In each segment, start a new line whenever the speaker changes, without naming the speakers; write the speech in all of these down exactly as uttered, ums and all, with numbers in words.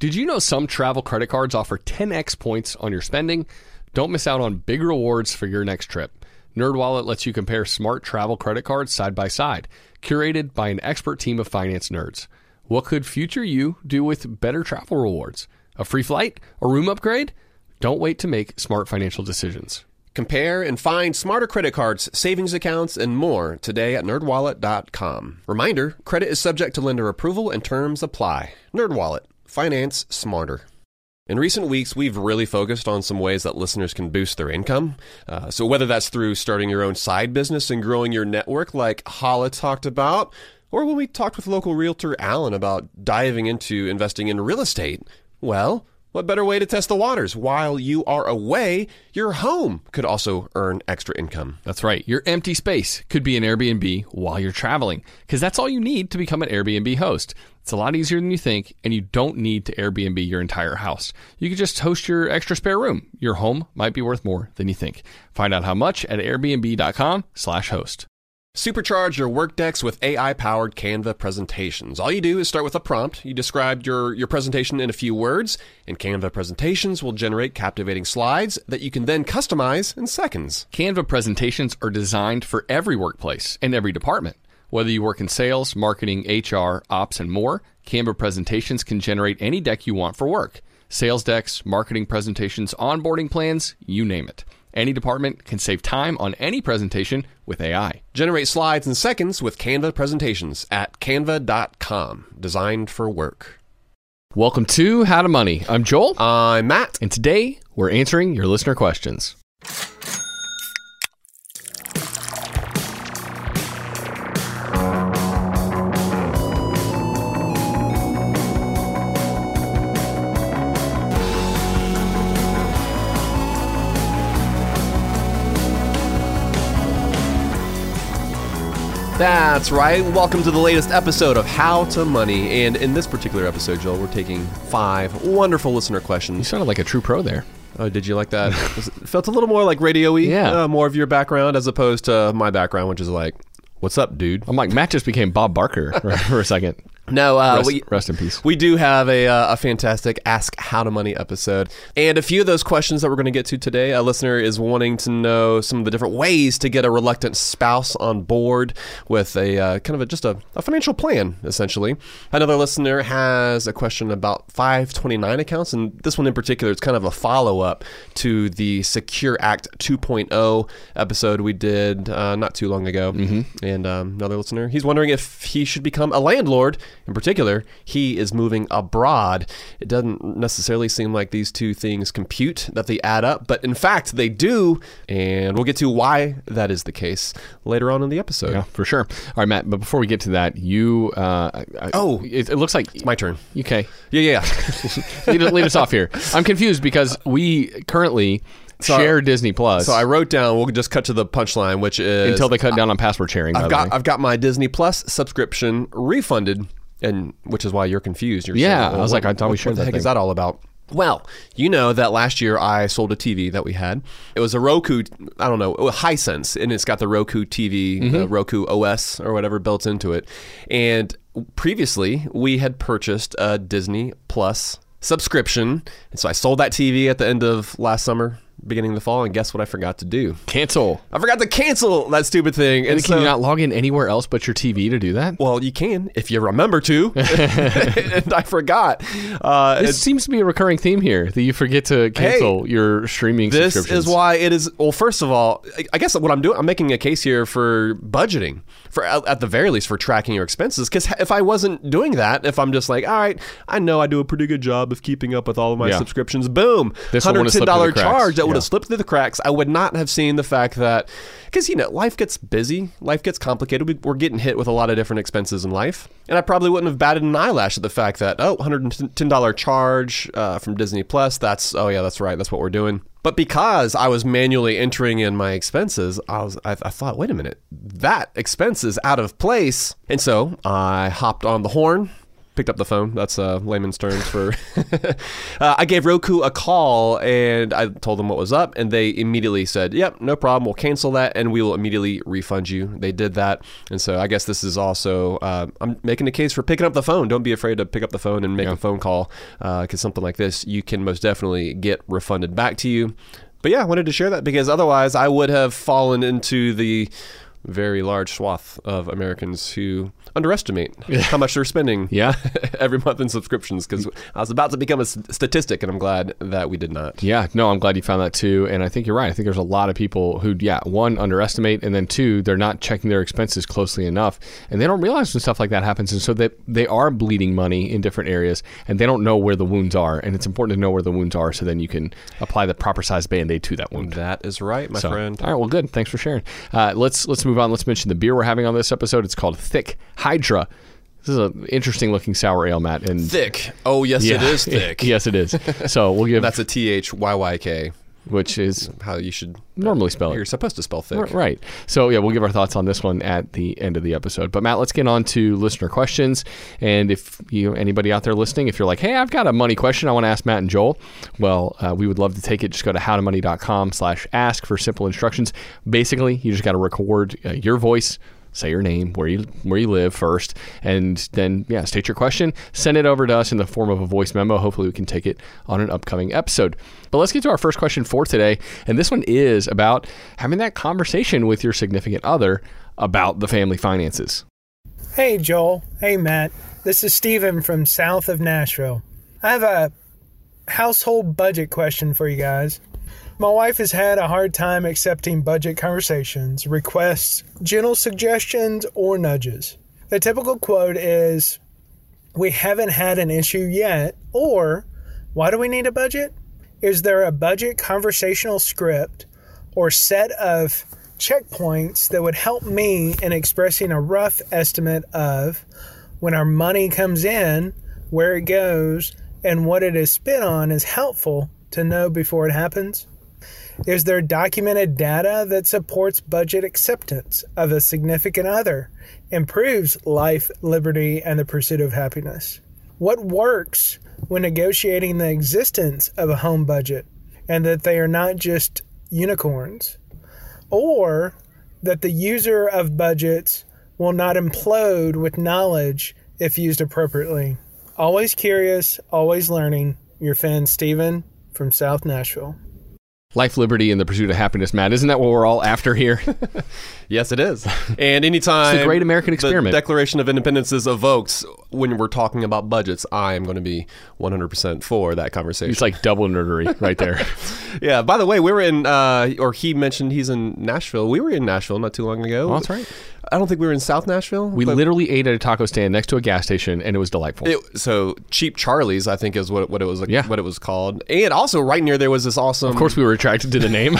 Did you know some travel credit cards offer ten x points on your spending? Don't miss out on big rewards for your next trip. NerdWallet lets you compare smart travel credit cards side by side, curated by an expert team of finance nerds. What could future you do with better travel rewards? A free flight? A room upgrade? Don't wait to make smart financial decisions.
Compare and find smarter credit cards, savings accounts, and more today at nerd wallet dot com. Reminder, credit is subject to lender approval and terms apply. NerdWallet. Finance smarter. In recent weeks, we've really focused on some ways that listeners can boost their income. Uh, so whether that's through starting your own side business and growing your network like Hala talked about, or when we talked with local realtor Alan about diving into investing in real estate, well, what better way to test the waters? While you are away, your home could also earn extra income.
That's right. Your empty space could be an Airbnb while you're traveling, because that's all you need to become an Airbnb host. It's a lot easier than you think, and you don't need to Airbnb your entire house. You could just host your extra spare room. Your home might be worth more than you think. Find out how much at airbnb dot com slash host.
Supercharge your work decks with A I-powered Canva presentations. All you do is start with a prompt. You describe your, your presentation in a few words, and Canva presentations will generate captivating slides that you can then customize in seconds.
Canva presentations are designed for every workplace and every department. Whether you work in sales, marketing, H R, ops, and more, Canva presentations can generate any deck you want for work. Sales decks, marketing presentations, onboarding plans, you name it. Any department can save time on any presentation with A I.
Generate slides in seconds with Canva presentations at canva dot com. Designed for work.
Welcome to How to Money. I'm Joel.
I'm Matt.
And today, we're answering your listener questions.
That's right. Welcome to the latest episode of How to Money. And in this particular episode, Joel, we're taking five wonderful listener questions.
You sounded like a true pro there.
Oh, did you like that? It felt a little more like radio-y.
Yeah.
Uh, more of your background as opposed to my background, which is like, what's up, dude?
I'm like, Matt just became Bob Barker for a second.
No, uh,
rest,
we,
rest in peace.
We do have a, uh, a fantastic Ask How to Money episode. And a few of those questions that we're going to get to today, a listener is wanting to know some of the different ways to get a reluctant spouse on board with a uh, kind of a, just a, a financial plan, essentially. Another listener has a question about five twenty-nine accounts, and this one in particular is kind of a follow-up to the Secure Act two point oh episode we did uh, not too long ago. Mm-hmm. And um, another listener, he's wondering if he should become a landlord. In particular, he is moving abroad. It doesn't necessarily seem like these two things compute, that they add up, but in fact, they do, and we'll get to why that is the case later on in the episode.
Yeah, for sure. All right, Matt, but before we get to that, you... Uh, I,
oh,
it, it looks like...
It's my turn.
Okay.
Yeah, yeah.
lead, lead us off here. I'm confused because we currently... So, share Disney Plus.
So I wrote down, we'll just cut to the punchline, which is...
Until they cut down on password sharing,
I've
by
got
the way.
I've got my Disney Plus subscription refunded, and which is why you're confused. You're
yeah,
saying, well,
I was
what,
like, I thought
what,
we shared
what the
that
heck
thing.
is that all about? Well, you know that last year I sold a T V that we had. It was a Roku, I don't know, Hisense, and it's got the Roku T V, mm-hmm. uh, Roku O S or whatever built into it. And previously, we had purchased a Disney Plus subscription, and so I sold that T V at the end of last summer, beginning of the fall, and guess what I forgot to do?
Cancel.
I forgot to cancel that stupid thing.
And, and can so, you not log in anywhere else but your T V to do that?
Well, you can if you remember to. And I forgot. Uh,
this seems to be a recurring theme here, that you forget to cancel hey, your streaming
this
subscriptions.
This is why it is, well, first of all, I guess what I'm doing, I'm making a case here for budgeting, for at the very least for tracking your expenses, because if I wasn't doing that, if I'm just like, all right, I know I do a pretty good job of keeping up with all of my yeah. subscriptions, boom,
this
one hundred ten dollars charge that
yeah.
would have slipped through the cracks. I would not have seen the fact that, because, you know, life gets busy, life gets complicated. We're getting hit with a lot of different expenses in life. And I probably wouldn't have batted an eyelash at the fact that, oh, one hundred ten dollars charge uh, from Disney Plus. That's, oh yeah, that's right. That's what we're doing. But because I was manually entering in my expenses, I was I, I thought, wait a minute, that expense is out of place. And so I hopped on the horn, picked up the phone. That's uh, layman's terms for. uh, I gave Roku a call and I told them what was up, and they immediately said, "Yep, no problem. We'll cancel that, and we will immediately refund you." They did that, and so I guess this is also uh, I'm making a case for picking up the phone. Don't be afraid to pick up the phone and make yeah. a phone call, because uh, something like this you can most definitely get refunded back to you. But yeah, I wanted to share that because otherwise I would have fallen into the very large swath of Americans who underestimate how much they're spending
yeah.
every month in subscriptions, because I was about to become a statistic, and I'm glad that we did not.
Yeah, no, I'm glad you found that too. And I think you're right. I think there's a lot of people who, yeah, one, underestimate, and then two, they're not checking their expenses closely enough, and they don't realize when stuff like that happens. And so they, they are bleeding money in different areas, and they don't know where the wounds are. And it's important to know where the wounds are so then you can apply the proper size Band-Aid to that wound.
That is right, my
so,
friend.
All right, well, good. Thanks for sharing. Uh, let's let's move on. Let's mention the beer we're having on this episode. It's called Thick Hydra. This is an interesting looking sour ale, Matt. And
thick. Oh, yes, yeah, it is thick.
It, yes, it is. So we'll give...
That's a T H Y Y K.
Which is...
how you should...
normally spell it.
You're supposed to spell thick.
Right. So, yeah, we'll give our thoughts on this one at the end of the episode. But, Matt, let's get on to listener questions. And if you, anybody out there listening, if you're like, hey, I've got a money question I want to ask Matt and Joel, well, uh, we would love to take it. Just go to howtomoney.com slash ask for simple instructions. Basically, you just got to record uh, your voice, say your name, where you where you live first, and then, yeah, state your question. Send it over to us in the form of a voice memo. Hopefully we can take it on an upcoming episode. But let's get to our first question for today. And this one is about having that conversation with your significant other about the family finances.
Hey, Joel. Hey, Matt. This is Steven from south of Nashville. I have a household budget question for you guys. My wife has had a hard time accepting budget conversations, requests, gentle suggestions, or nudges. The typical quote is, "We haven't had an issue yet," or "Why do we need a budget?" Is there a budget conversational script or set of checkpoints that would help me in expressing a rough estimate of when our money comes in, where it goes, and what it is spent on is helpful to know before it happens? Is there documented data that supports budget acceptance of a significant other, improves life, liberty, and the pursuit of happiness? What works when negotiating the existence of a home budget, and that they are not just unicorns? Or that the user of budgets will not implode with knowledge if used appropriately? Always curious, always learning. Your fan, Steven from South Nashville.
Life, liberty, and the pursuit of happiness, Matt. Isn't that what we're all after here?
Yes, it is. And anytime
it's the great American experiment.
The Declaration of Independence is evoked when we're talking about budgets, I am going to be one hundred percent for that conversation.
It's like double nerdery right there.
Yeah. By the way, we were in, uh, or he mentioned he's in Nashville. We were in Nashville not too long ago.
Oh, that's right.
I don't think we were in South Nashville.
We literally ate at a taco stand next to a gas station, and it was delightful.
It, so Cheap Charlie's, I think, is what what it was.
Yeah.
What it was called. And also, right near there was this awesome.
Of course, we were attracted to the name.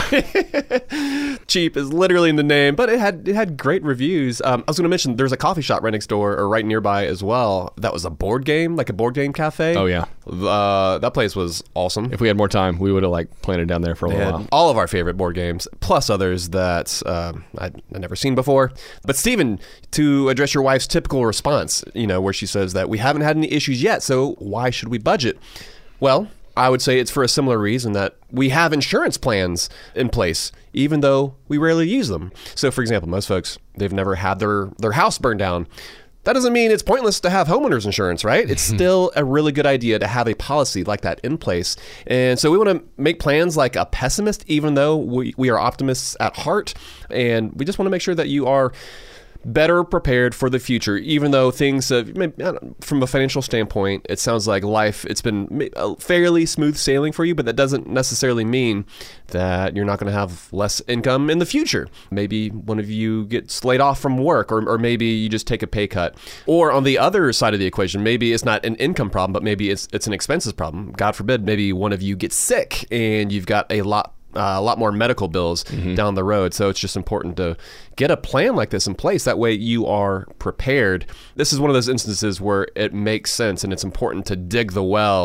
Cheap is literally in the name, but it had it had great reviews. Um, I was going to mention there's a coffee shop right next door or right nearby as well. That was a board game, like a board game cafe.
Oh yeah,
uh, that place was awesome.
If we had more time, we would have like planted down there for a
they
little while.
All of our favorite board games, plus others that um, I'd, I'd never seen before. But Steven, to address your wife's typical response, you know, where she says that we haven't had any issues yet, so why should we budget? Well, I would say it's for a similar reason that we have insurance plans in place, even though we rarely use them. So, for example, most folks, they've never had their, their house burned down. That doesn't mean it's pointless to have homeowners insurance, right? It's still a really good idea to have a policy like that in place. And so we want to make plans like a pessimist, even though we, we are optimists at heart. And we just want to make sure that you are better prepared for the future, even though things have, from a financial standpoint, it sounds like life, it's been fairly smooth sailing for you, but that doesn't necessarily mean that you're not going to have less income in the future. Maybe one of you gets laid off from work, or, or maybe you just take a pay cut. Or on the other side of the equation, maybe it's not an income problem, but maybe it's it's an expenses problem. God forbid, maybe one of you gets sick and you've got a lot Uh, a lot more medical bills mm-hmm. down the road. So it's just important to get a plan like this in place. That way you are prepared. This is one of those instances where it makes sense and it's important to dig the well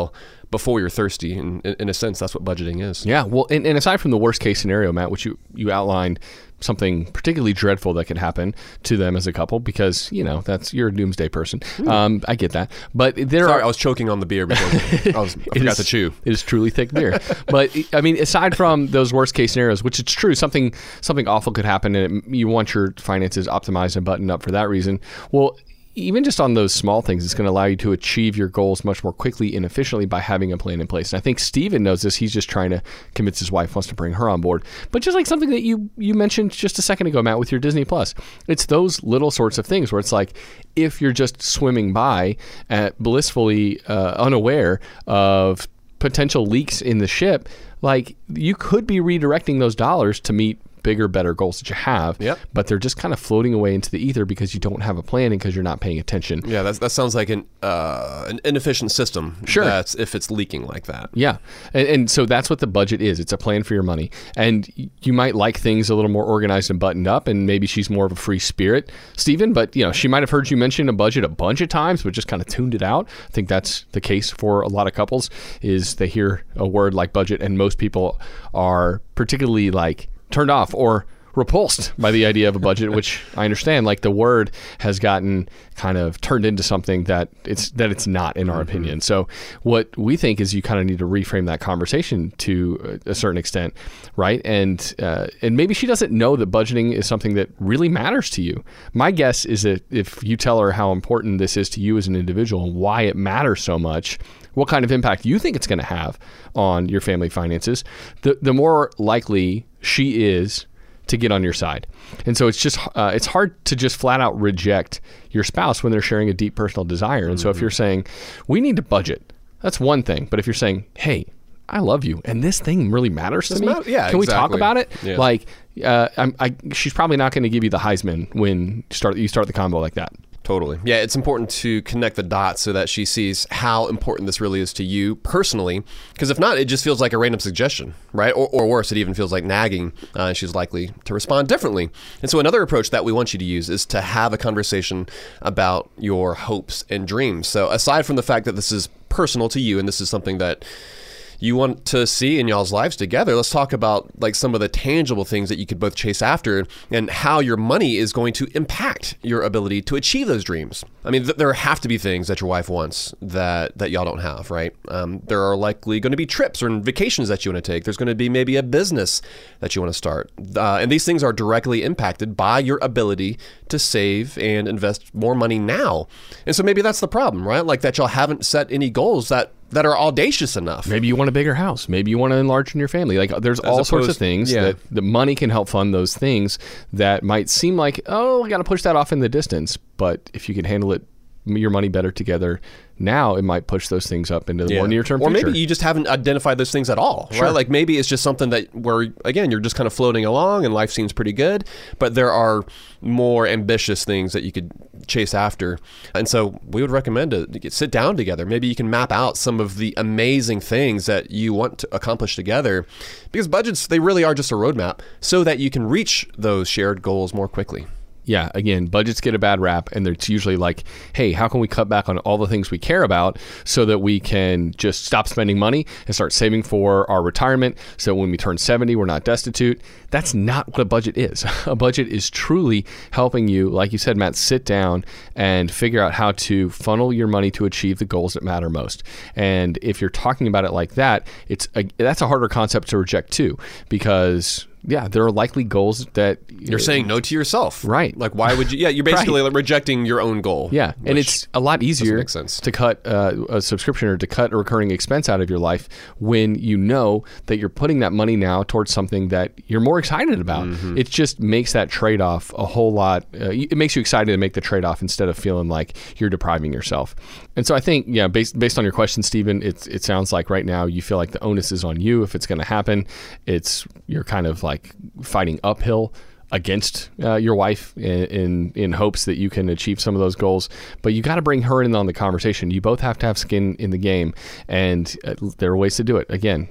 before you're thirsty. And in, in a sense, that's what budgeting is.
Yeah. Well, and, and aside from the worst case scenario, Matt, which you, you outlined, something particularly dreadful that could happen to them as a couple, because, you know, that's you're a doomsday person. Mm. Um, I get that. But there
Sorry,
are...
I was choking on the beer because I, was, I forgot
is,
to chew.
It is truly thick beer. But, I mean, aside from those worst case scenarios, which it's true, something something awful could happen, and it, you want your finances optimized and buttoned up for that reason. Well, even just on those small things, it's going to allow you to achieve your goals much more quickly and efficiently by having a plan in place. And I think Steven knows this. He's just trying to convince his wife, wants to bring her on board. But just like something that you you mentioned just a second ago, Matt, with your Disney Plus, it's those little sorts of things where it's like, if you're just swimming by at blissfully uh, unaware of potential leaks in the ship, like you could be redirecting those dollars to meet bigger, better goals that you have,
yep.
but they're just kind of floating away into the ether because you don't have a plan and because you're not paying attention.
Yeah, that's, that sounds like an uh, an inefficient system.
Sure.
That's if it's leaking like that.
Yeah, and, and so that's what the budget is. It's a plan for your money. And you might like things a little more organized and buttoned up, and maybe she's more of a free spirit, Steven, but you know, she might have heard you mention a budget a bunch of times, but just kind of tuned it out. I think that's the case for a lot of couples, is they hear a word like budget, and most people are particularly like turned off or repulsed by the idea of a budget, which I understand. Like the word has gotten kind of turned into something that it's that it's not, in our mm-hmm. opinion. So what we think is you kind of need to reframe that conversation to a certain extent, right? And uh, and maybe she doesn't know that budgeting is something that really matters to you. My guess is that if you tell her how important this is to you as an individual and why it matters so much, what kind of impact you think it's going to have on your family finances, the the more likely she is to get on your side. And so it's just uh, it's hard to just flat out reject your spouse when they're sharing a deep personal desire. And mm-hmm. so if you're saying, we need to budget, that's one thing. But if you're saying, hey, I love you, and this thing really matters
Does
to me,
matter? Yeah,
can
exactly.
we talk about it?
Yeah.
Like, uh, I'm, I, she's probably not going to give you the Heisman when you start, you start the combo like that.
Totally. Yeah, it's important to connect the dots so that she sees how important this really is to you personally. Because if not, it just feels like a random suggestion, right? Or, or worse, it even feels like nagging. Uh, she's likely to respond differently. And so another approach that we want you to use is to have a conversation about your hopes and dreams. So aside from the fact that this is personal to you and this is something that you want to see in y'all's lives together, let's talk about like some of the tangible things that you could both chase after and how your money is going to impact your ability to achieve those dreams. I mean, th- there have to be things that your wife wants that, that y'all don't have, right? Um, there are likely going to be trips or vacations that you want to take. There's going to be maybe a business that you want to start. Uh, and these things are directly impacted by your ability to save and invest more money now. And so maybe that's the problem, right? Like that y'all haven't set any goals that that are audacious enough.
Maybe you want a bigger house. Maybe you want to enlarge in your family. Like there's As all opposed, sorts of things yeah. that the money can help fund those things that might seem like, oh, I got to push that off in the distance. But if you can handle it, your money better together now, it might push those things up into the yeah. more near-term
or
future.
Maybe you just haven't identified those things at all,
sure.
right? Like maybe it's just something that where, again, you're just kind of floating along and life seems pretty good, but there are more ambitious things that you could chase after. And so we would recommend to get, sit down together. Maybe you can map out some of the amazing things that you want to accomplish together, because budgets, they really are just a roadmap so that you can reach those shared goals more quickly.
Yeah, again, budgets get a bad rap, and it's usually like, hey, how can we cut back on all the things we care about so that we can just stop spending money and start saving for our retirement so when we turn seventy, we're not destitute. That's not what a budget is. A budget is truly helping you, like you said, Matt, sit down and figure out how to funnel your money to achieve the goals that matter most. And if you're talking about it like that, it's a, that's a harder concept to reject too, because yeah, there are likely goals that
you're saying no to yourself,
right?
Like, why would you? Yeah, you're basically right. rejecting your own goal.
Yeah, and it's a lot easier to cut uh, a subscription or to cut a recurring expense out of your life when you know that you're putting that money now towards something that you're more excited about. Mm-hmm. It just makes that trade-off a whole lot. Uh, it makes you excited to make the trade-off instead of feeling like you're depriving yourself. And so I think, yeah, based based on your question, Steven, it it sounds like right now you feel like the onus is on you if it's going to happen. It's you're kind of like fighting uphill against uh, your wife in, in in hopes that you can achieve some of those goals, but you got to bring her in on the conversation. You both have to have skin in the game, and uh, there are ways to do it. Again,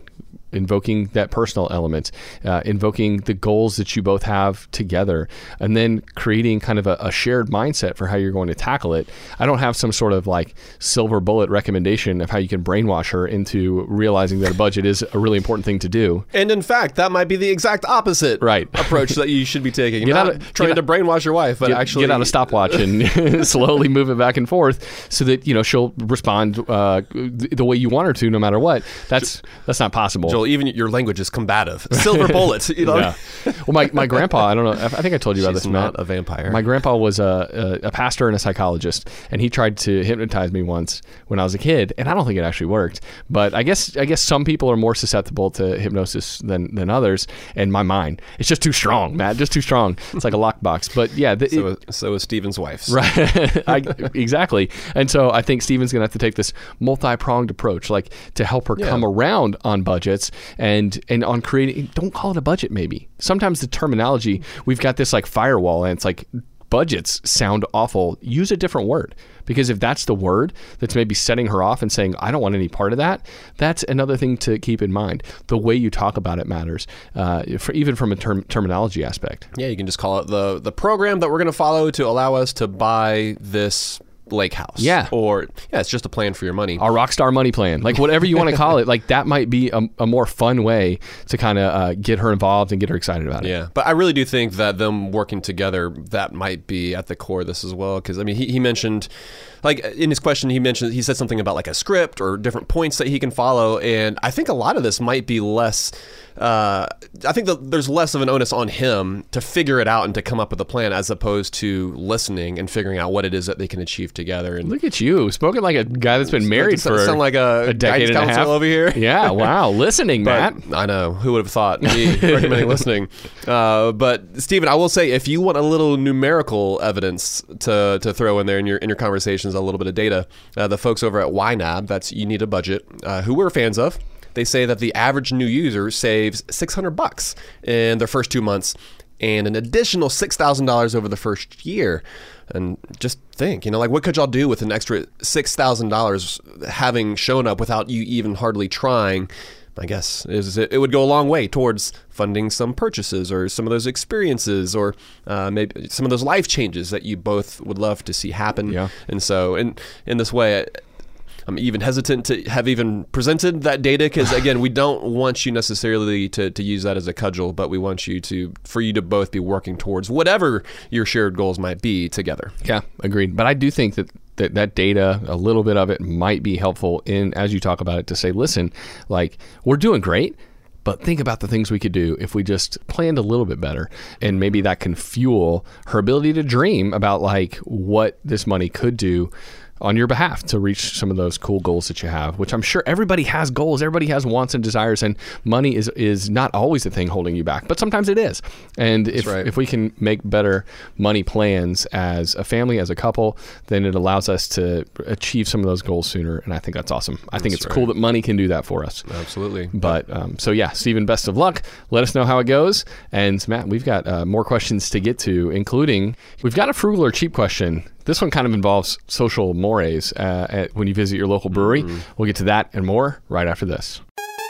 invoking that personal element, uh, invoking the goals that you both have together, and then creating kind of a, a shared mindset for how you're going to tackle it. I don't have some sort of like silver bullet recommendation of how you can brainwash her into realizing that a budget is a really important thing to do.
And in fact, that might be the exact opposite
right.
approach that you should be taking.
Get
Not
out of,
trying
get
to brainwash your wife, but
get,
actually
get out a stopwatch and slowly move it back and forth so that, you know, she'll respond uh, the way you want her to no matter what. That's that's not possible.
Joel, even your language is combative. Silver bullet, you know.
Yeah. Well, my, my grandpa, I don't know, I think I told you about
She's
this,
not
Matt.
a vampire.
My grandpa was a, a, a pastor and a psychologist, and he tried to hypnotize me once when I was a kid, and I don't think it actually worked. But I guess I guess some people are more susceptible to hypnosis than, than others, and my mind, it's just too strong, Matt, just too strong. It's like a lockbox. But yeah. The,
so,
it,
so is Stephen's wife's.
Right. I, exactly. And so I think Stephen's going to have to take this multi-pronged approach, like to help her yeah. come around on budgets and, and on creating, don't call it a budget maybe. Sometimes the terminology, we've got this like firewall and it's like, budgets sound awful. Use a different word, because if that's the word that's maybe setting her off and saying, I don't want any part of that, that's another thing to keep in mind. The way you talk about it matters, uh, for, even from a term, terminology aspect.
Yeah, you can just call it the, the program that we're going to follow to allow us to buy this lake house.
Yeah.
Or, yeah, it's just a plan for your money.
Our rockstar money plan. Like whatever you want to call it, like that might be a, a more fun way to kind of uh, get her involved and get her excited about it.
Yeah. But I really do think that them working together, that might be at the core of this as well. Because, I mean, he, he mentioned, like in his question, he mentioned, he said something about like a script or different points that he can follow. And I think a lot of this might be less, uh, I think that there's less of an onus on him to figure it out and to come up with a plan as opposed to listening and figuring out what it is that they can achieve together. And
look at you, spoken like a guy that's been married for
sound like a,
a decade and a half
over here.
Yeah, wow, listening, Matt.
I know, who would have thought me recommending listening. Uh, but Stephen, I will say, if you want a little numerical evidence to to throw in there in your in your conversations, a little bit of data, uh, the folks over at Y NAB, that's You Need a Budget, uh, who we're fans of, they say that the average new user saves six hundred bucks in their first two months and an additional six thousand dollars over the first year. And just think, you know, like what could y'all do with an extra six thousand dollars having shown up without you even hardly trying? I guess is it would go a long way towards funding some purchases or some of those experiences or uh, maybe some of those life changes that you both would love to see happen.
Yeah.
And so in, in this way, I'm even hesitant to have even presented that data because, again, we don't want you necessarily to, to use that as a cudgel, but we want you to, for you to both be working towards whatever your shared goals might be together.
Yeah, agreed. But I do think that that, that data, a little bit of it might be helpful in, as you talk about it, to say, listen, like we're doing great, but think about the things we could do if we just planned a little bit better. And maybe that can fuel her ability to dream about like what this money could do on your behalf to reach some of those cool goals that you have, which I'm sure everybody has goals. Everybody has wants and desires, and money is is not always the thing holding you back, but sometimes it is. And if,
right.
if we can make better money plans as a family, as a couple, then it allows us to achieve some of those goals sooner. And I think that's awesome. I think
that's
it's
right.
cool that money can do that for us.
Absolutely.
But um, so yeah, Stephen, best of luck. Let us know how it goes. And Matt, we've got uh, more questions to get to, including we've got a frugal or cheap question. This one kind of involves social mores uh, at, when you visit your local brewery. Mm-hmm. We'll get to that and more right after this.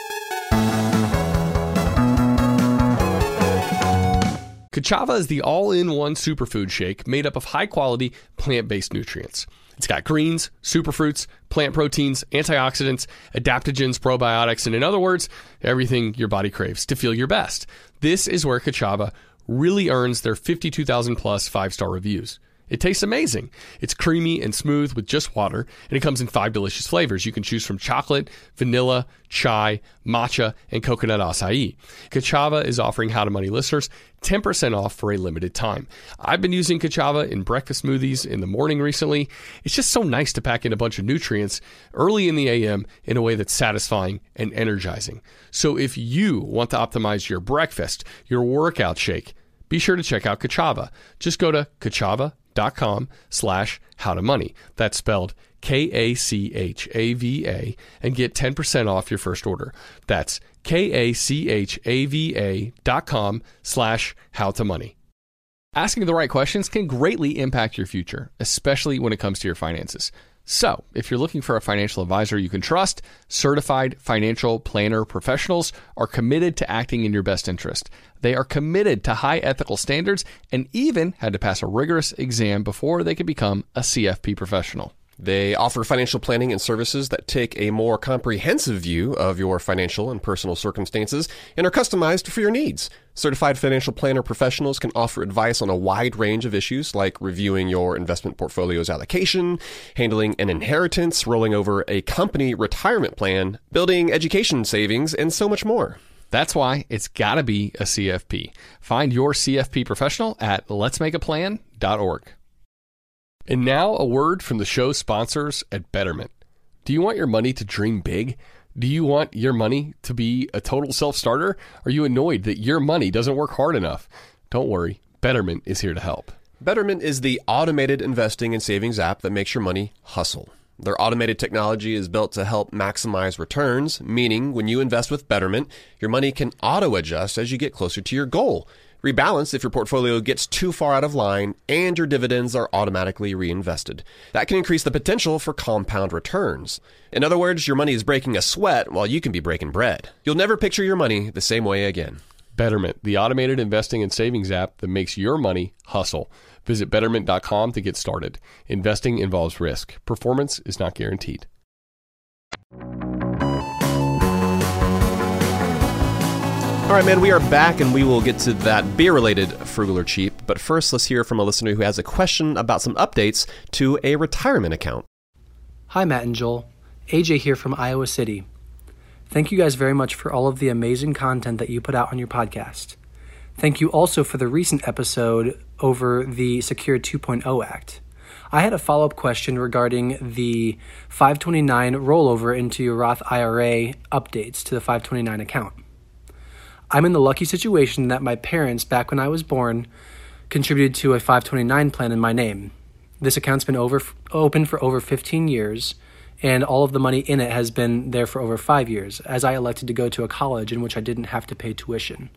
Ka'Chava is the all-in-one superfood shake made up of high-quality plant-based nutrients. It's got greens, superfruits, plant proteins, antioxidants, adaptogens, probiotics, and in other words, everything your body craves to feel your best. This is where Ka'Chava really earns their fifty-two thousand plus five-star reviews. It tastes amazing. It's creamy and smooth with just water, and it comes in five delicious flavors. You can choose from chocolate, vanilla, chai, matcha, and coconut acai. Ka'Chava is offering How to Money listeners ten percent off for a limited time. I've been using Ka'Chava in breakfast smoothies in the morning recently. It's just so nice to pack in a bunch of nutrients early in the A M in a way that's satisfying and energizing. So if you want to optimize your breakfast, your workout shake, be sure to check out Ka'Chava. Just go to Ka'Chava dot com slash how to money. That's spelled K A C H A V A and get ten percent off your first order. That's K A C H A V A dot com slash how to money. Asking the right questions can greatly impact your future, especially when it comes to your finances. So, if you're looking for a financial advisor you can trust, certified financial planner professionals are committed to acting in your best interest. They are committed to high ethical standards and even had to pass a rigorous exam before they could become a C F P professional.
They offer financial planning and services that take a more comprehensive view of your financial and personal circumstances and are customized for your needs. Certified financial planner professionals can offer advice on a wide range of issues like reviewing your investment portfolio's allocation, handling an inheritance, rolling over a company retirement plan, building education savings, and so much more.
That's why it's got to be a C F P. Find your C F P professional at lets make a plan dot org. And now a word from the show sponsors at Betterment. Do you want your money to dream big? Do you want your money to be a total self-starter? Are you annoyed that your money doesn't work hard enough? Don't worry, Betterment is here to help.
Betterment is the automated investing and savings app that makes your money hustle. Their automated technology is built to help maximize returns, meaning when you invest with Betterment, your money can auto-adjust as you get closer to your goal. Rebalance if your portfolio gets too far out of line, and your dividends are automatically reinvested. That can increase the potential for compound returns. In other words, your money is breaking a sweat while you can be breaking bread. You'll never picture your money the same way again.
Betterment, the automated investing and savings app that makes your money hustle. Visit betterment dot com to get started. Investing involves risk. Performance is not guaranteed.
All right, man, we are back, and we will get to that beer-related frugal or cheap. But first, let's hear from a listener who has a question about some updates to a retirement account.
Hi, Matt and Joel. A J here from Iowa City. Thank you guys very much for all of the amazing content that you put out on your podcast. Thank you also for the recent episode over the Secure two point oh Act. I had a follow-up question regarding the five twenty-nine rollover into your Roth I R A updates to the five twenty-nine account. I'm in the lucky situation that my parents, back when I was born, contributed to a five twenty-nine plan in my name. This account's been over, open for over fifteen years, and all of the money in it has been there for over five years, as I elected to go to a college in which I didn't have to pay tuition.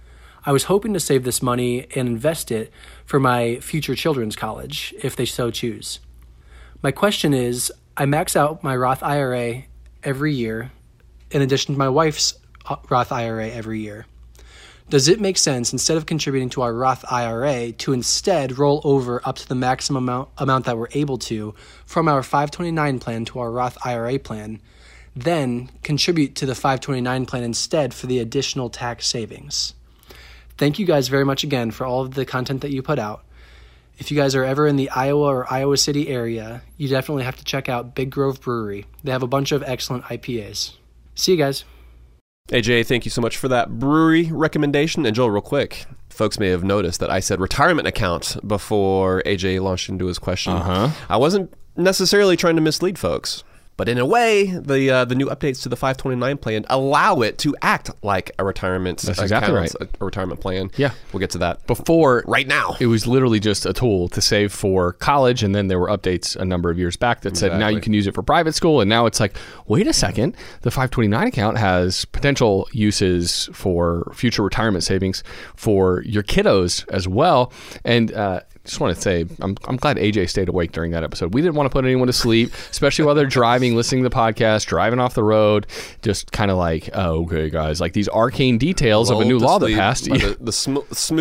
I was hoping to save this money and invest it for my future children's college, if they so choose. My question is, I max out my Roth I R A every year, in addition to my wife's Roth I R A every year. Does it make sense, instead of contributing to our Roth I R A, to instead roll over up to the maximum amount, amount that we're able to from our five twenty-nine plan to our Roth I R A plan, then contribute to the five twenty-nine plan instead for the additional tax savings? Thank you guys very much again for all of the content that you put out. If you guys are ever in the Iowa or Iowa City area, you definitely have to check out Big Grove Brewery. They have a bunch of excellent I P As. See you guys.
A J, thank you so much for that brewery recommendation. And Joel, real quick, folks may have noticed that I said retirement account before A J launched into his question.
Uh-huh.
I wasn't necessarily trying to mislead folks. But in a way, the uh, the new updates to the five twenty-nine plan allow it to act like a retirement
That's
account,
exactly right.
a, a retirement plan.
Yeah.
We'll get to that.
Before,
right now.
It was literally just a tool to save for college, and then there were updates a number of years back that said now you can use it for private school, and now it's like, wait a second, the five twenty-nine account has potential uses for future retirement savings for your kiddos as well. And uh, just want to say, I'm I'm glad A J stayed awake during that episode. We didn't want to put anyone to sleep, especially while they're driving, listening to the podcast, driving off the road, just kind of like, oh, okay, guys, like these arcane details
well,
of a new law that passed.
The, the sm-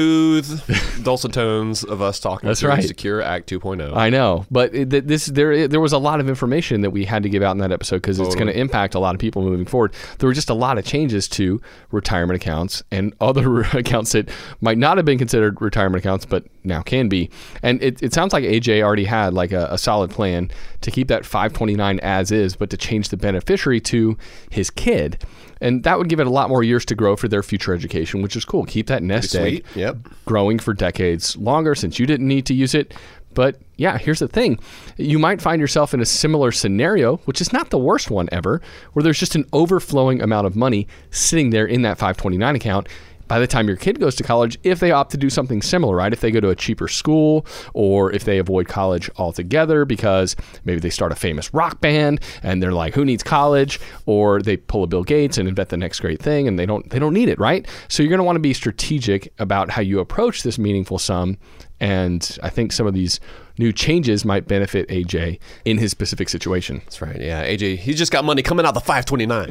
smooth, dulcet tones of us talking
That's
through
right.
Secure Act two point oh.
I know, but it, this there there was a lot of information that we had to give out in that episode because totally. It's going to impact a lot of people moving forward. There were just a lot of changes to retirement accounts and other accounts that might not have been considered retirement accounts, but now can be. And it, it sounds like A J already had like a, a solid plan to keep that five twenty-nine as is, but to change the beneficiary to his kid. And that would give it a lot more years to grow for their future education, which is cool. Keep that nest egg
yep.
growing for decades longer since you didn't need to use it. But yeah, here's the thing. You might find yourself in a similar scenario, which is not the worst one ever, where there's just an overflowing amount of money sitting there in that five twenty-nine account by the time your kid goes to college, if they opt to do something similar, right? If they go to a cheaper school, or if they avoid college altogether because maybe they start a famous rock band and they're like, who needs college? Or they pull a Bill Gates and invent the next great thing and they don't they don't need it, right? So you're going to want to be strategic about how you approach this meaningful sum. And I think some of these new changes might benefit A J in his specific situation.
That's right. Yeah, A J, he's just got money coming out the five twenty-nine.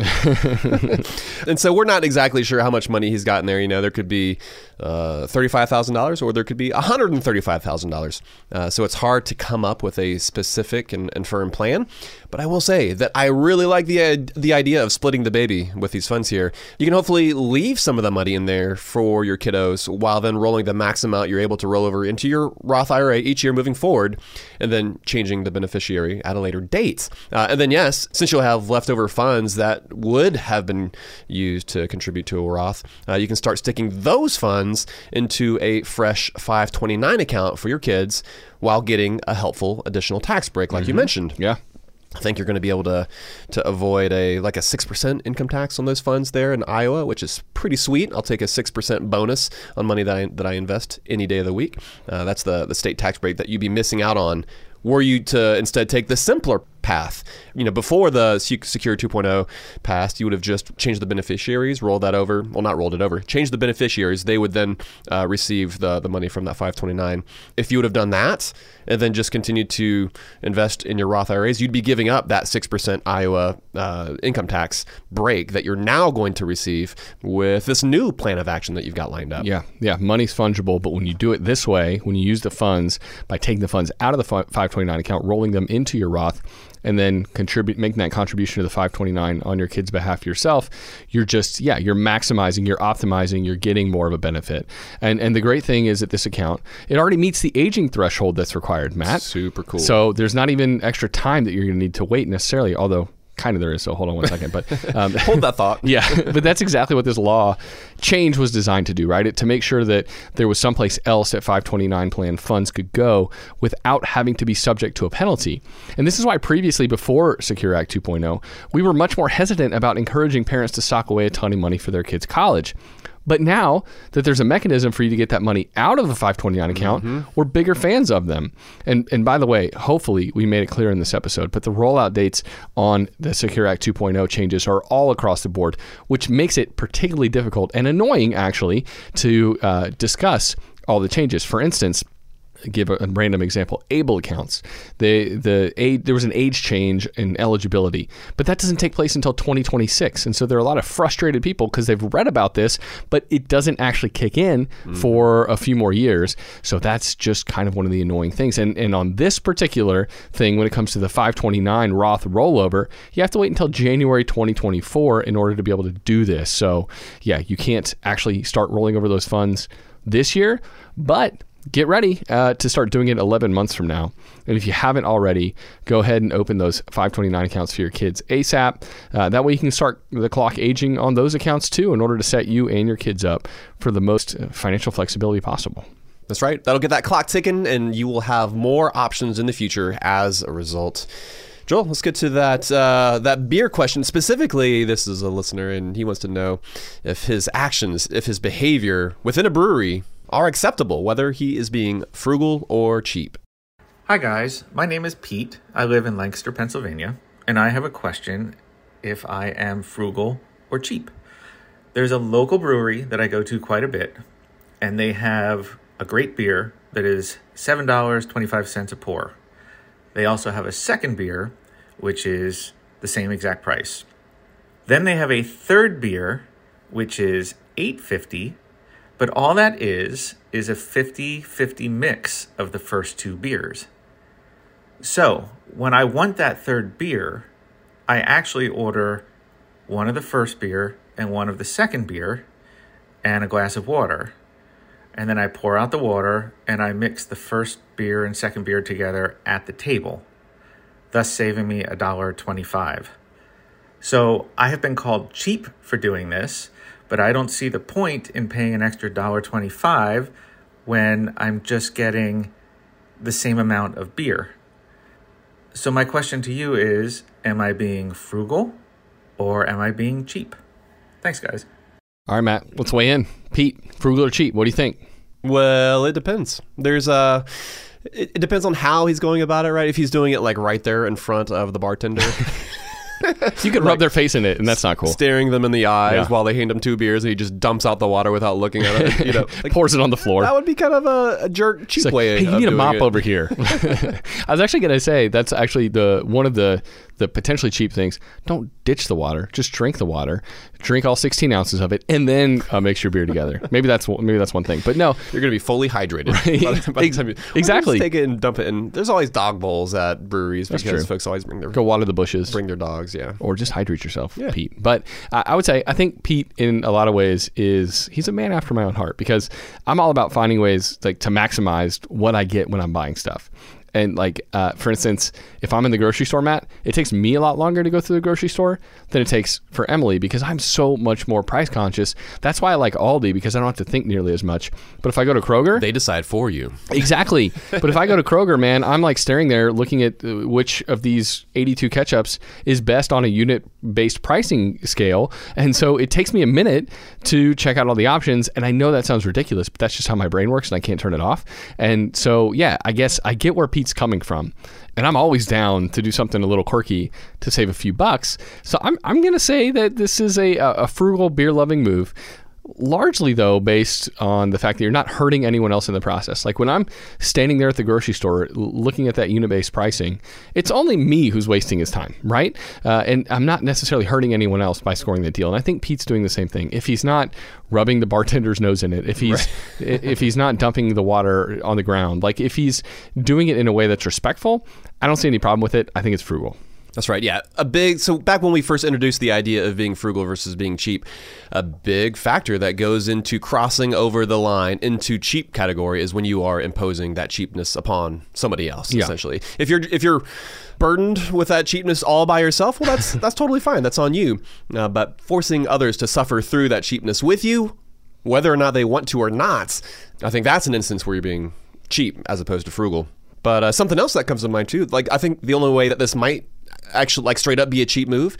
And so we're not exactly sure how much money he's got in there. You know, there could be uh, thirty-five thousand dollars or there could be one hundred thirty-five thousand dollars. Uh, so it's hard to come up with a specific and, and firm plan. But I will say that I really like the the idea of splitting the baby with these funds here. You can hopefully leave some of the money in there for your kiddos while then rolling the max amount you're able to roll over into your Roth I R A each year moving forward, and then changing the beneficiary at a later date. Uh, and then, yes, since you'll have leftover funds that would have been used to contribute to a Roth, uh, you can start sticking those funds into a fresh five twenty-nine account for your kids while getting a helpful additional tax break like mm-hmm. you mentioned.
Yeah.
I think you're going to be able to to avoid a like a six percent income tax on those funds there in Iowa, which is pretty sweet. I'll take a six percent bonus on money that I, that I invest any day of the week. Uh, that's the, the state tax break that you'd be missing out on were you to instead take the simpler path. You know, before the Secure two point oh passed, you would have just changed the beneficiaries, rolled that over. Well, not rolled it over. Changed the beneficiaries. They would then uh, receive the, the money from that five twenty-nine. If you would have done that and then just continued to invest in your Roth I R As, you'd be giving up that six percent Iowa uh, income tax break that you're now going to receive with this new plan of action that you've got lined up.
Yeah, yeah. Money's fungible, but when you do it this way, when you use the funds by taking the funds out of the five twenty-nine account, rolling them into your Roth, and then contribute, making that contribution to the five twenty-nine on your kid's behalf yourself, you're just, yeah, you're maximizing, you're optimizing, you're getting more of a benefit. And and the great thing is that this account, it already meets the aging threshold that's required, Matt.
Super cool.
So there's not even extra time that you're going to need to wait necessarily, although kind of there is, so hold on one second. But um,
hold that thought.
Yeah, but that's exactly what this law change was designed to do, right? It, to make sure that there was someplace else that five twenty-nine plan funds could go without having to be subject to a penalty. And this is why previously, before Secure Act two point oh, we were much more hesitant about encouraging parents to sock away a ton of money for their kids' college. But now that there's a mechanism for you to get that money out of the five twenty-nine account, mm-hmm. we're bigger fans of them. And and by the way, hopefully we made it clear in this episode, but the rollout dates on the Secure Act two point oh changes are all across the board, which makes it particularly difficult and annoying, actually, to uh, discuss all the changes. For instance, give a, a random example, ABLE accounts. The the age, there was an age change in eligibility, but that doesn't take place until twenty twenty-six. And so there are a lot of frustrated people because they've read about this, but it doesn't actually kick in mm. for a few more years. So that's just kind of one of the annoying things. And and on this particular thing, when it comes to the five twenty-nine Roth rollover, you have to wait until January twenty twenty-four in order to be able to do this. So yeah, you can't actually start rolling over those funds this year, but get ready uh, to start doing it eleven months from now. And if you haven't already, go ahead and open those five twenty-nine accounts for your kids ASAP. Uh, that way you can start the clock aging on those accounts too in order to set you and your kids up for the most financial flexibility possible.
That's right. That'll get that clock ticking, and you will have more options in the future as a result. Joel, let's get to that uh, that beer question. Specifically, this is a listener, and he wants to know if his actions, if his behavior within a brewery are acceptable, whether he is being frugal or cheap.
Hi guys, my name is Pete. I live in Lancaster, Pennsylvania, and I have a question if I am frugal or cheap. There's a local brewery that I go to quite a bit, and they have a great beer that is seven dollars and twenty-five cents a pour. They also have a second beer, which is the same exact price. Then they have a third beer, which is eight dollars and fifty cents. But all that is, is a fifty-fifty mix of the first two beers. So when I want that third beer, I actually order one of the first beer and one of the second beer and a glass of water. And then I pour out the water and I mix the first beer and second beer together at the table, thus saving me one dollar and twenty-five cents. So I have been called cheap for doing this, but I don't see the point in paying an extra one dollar and twenty-five cents when I'm just getting the same amount of beer. So my question to you is, am I being frugal or am I being cheap? Thanks, guys.
All right, Matt, let's weigh in. Pete, frugal or cheap? What do you think?
Well, it depends. There's a... It, it depends on how he's going about it, right? If he's doing it like right there in front of the bartender.
You could rub their face in it, and that's not cool.
Staring them in the eyes
Yeah.
while they hand him two beers, and he just dumps out the water without looking at it. You know, like,
Pours it on the floor.
that would be kind of a, a jerk, cheap
It's like,
way.
hey, you
of
need a
doing
mop
it.
over here. I was actually going to say that's actually the one of the the potentially cheap things. Don't ditch the water. Just drink the water. Drink all sixteen ounces of it, and then uh, mix your beer together. Maybe that's one- maybe that's one thing. But no,
You're going to be fully hydrated.
Right.
by the- by the time you- Why don't you
Exactly.
just take it and dump it in. There's always dog bowls at breweries because
true.
folks always bring their
go water the bushes.
bring their dogs. Yeah.
Or just hydrate yourself, Pete. But I I would say I think Pete, in a lot of ways, is he's a man after my own heart because I'm all about finding ways like to maximize what I get when I'm buying stuff. And like, uh, for instance, if I'm in the grocery store, Matt, it takes me a lot longer to go through the grocery store than it takes for Emily because I'm so much more price conscious. That's why I like Aldi because I don't have to think nearly as much. But if I go to Kroger,
They decide for you.
exactly. But if I go to Kroger, man, I'm like staring there looking at uh, which of these eighty-two ketchups is best on a unit-based pricing scale. And so it takes me a minute to check out all the options. And I know that sounds ridiculous, but that's just how my brain works and I can't turn it off. And so, yeah, I guess I get where Pete's coming from. And I'm always down to do something a little quirky to save a few bucks. So I'm, I'm going to say that this is a, a frugal, beer-loving move. Largely, though, based on the fact that you're not hurting anyone else in the process. Like when I'm standing there at the grocery store l- looking at that unit-based pricing, it's only me who's wasting his time, right? Uh, and I'm not necessarily hurting anyone else by scoring the deal. And I think Pete's doing the same thing. If he's not rubbing the bartender's nose in it, if he's i- if he's not dumping the water on the ground, like if he's doing it in a way that's respectful, I don't see any problem with it. I think it's frugal.
That's right. Yeah. A big, so back when we first introduced the idea of being frugal versus being cheap, a big factor that goes into crossing over the line into cheap category is when you are imposing that cheapness upon somebody else,
Yeah.
essentially. If you're, if you're burdened with that cheapness all by yourself, well, that's, that's totally fine. That's on you. Uh, but forcing others to suffer through that cheapness with you, whether or not they want to or not, I think that's an instance where you're being cheap as opposed to frugal. But uh, something else that comes to mind too, like I think the only way that this might actually like straight up be a cheap move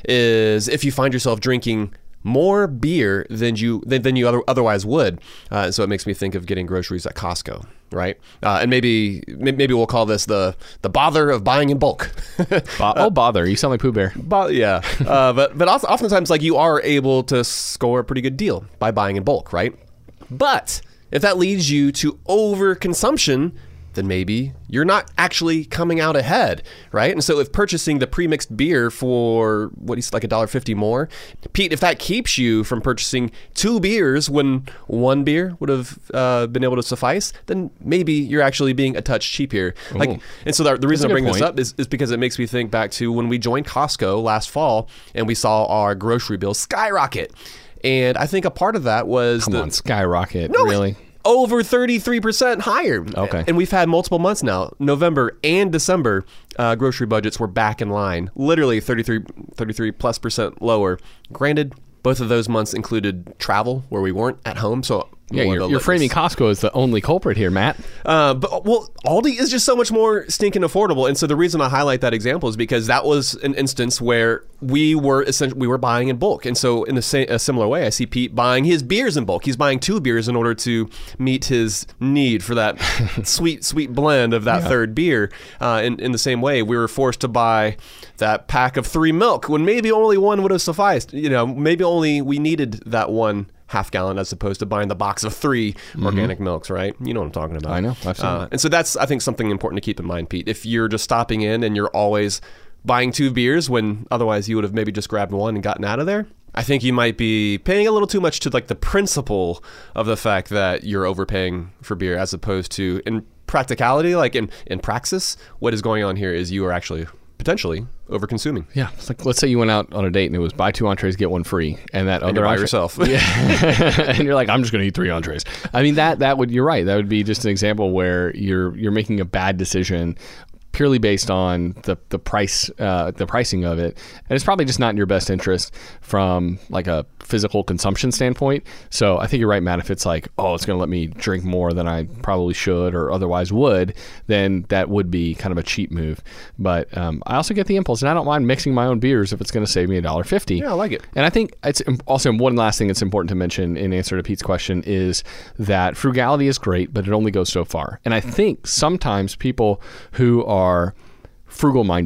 is if you find yourself drinking more beer than you than, than you other, otherwise would. Uh, so it makes me think of getting groceries at Costco, right? Uh, and maybe maybe we'll call this the the bother of buying in bulk.
Bo- oh, bother. You sound like Pooh Bear.
But yeah, uh, but but oft- oftentimes like you are able to score a pretty good deal by buying in bulk, right? But if that leads you to overconsumption, then maybe you're not actually coming out ahead, right? And so if purchasing the pre-mixed beer for what is like a dollar fifty more, Pete, if that keeps you from purchasing two beers when one beer would have uh, been able to suffice, then maybe you're actually being a touch cheap here. Like, and so the, the reason I
That's a good
bring this
point.
up is, is because it makes me think back to when we joined Costco last fall and we saw our grocery bill skyrocket. And I think a part of that was
Come
the
on, skyrocket.
No,
really?
over thirty-three percent higher.
Okay.
And we've had multiple months now. November and December, uh, grocery budgets were back in line. Literally thirty-three, thirty-three plus percent lower. Granted, both of those months included travel where we weren't at home. So
Yeah,
more
you're,
of the
you're
litmus.
framing Costco as the only culprit here, Matt.
Uh, but well, Aldi is just so much more stinking affordable, and so the reason I highlight that example is because that was an instance where we were essentially we were buying in bulk, and so in the same a similar way, I see Pete buying his beers in bulk. He's buying two beers in order to meet his need for that sweet, sweet blend of that
Yeah.
third beer. Uh, in in the same way, we were forced to buy that pack of three milk when maybe only one would have sufficed. You know, maybe only we needed that one half gallon as opposed to buying the box of three organic milks, right? You know what I'm talking about.
I know. I've seen
Uh,
it.
and so that's, I think, something important to keep in mind, Pete. If you're just stopping in and you're always buying two beers when otherwise you would have maybe just grabbed one and gotten out of there, I think you might be paying a little too much to like the principle of the fact that you're overpaying for beer as opposed to in practicality, like in, in praxis, what is going on here is you are actually potentially over-consuming.
Yeah, it's like let's say you went out on a date and it was buy two entrees get one free, and that
And
other
you're by
entree-
yourself.
Yeah, and you're like, I'm just going to eat three entrees. I mean that that would you're right. That would be just an example where you're you're making a bad decision purely based on the the price uh, the pricing of it, and it's probably just not in your best interest from like a physical consumption standpoint. So I think you're right, Matt. If it's like, oh, it's going to let me drink more than I probably should or otherwise would, then that would be kind of a cheap move. But um, I also get the impulse, and I don't mind mixing my own beers if it's going to save me a dollar fifty.
Yeah, I like it.
And I think it's im- also one last thing that's important to mention in answer to Pete's question is that frugality is great, but it only goes so far. And I think sometimes people who are frugal minded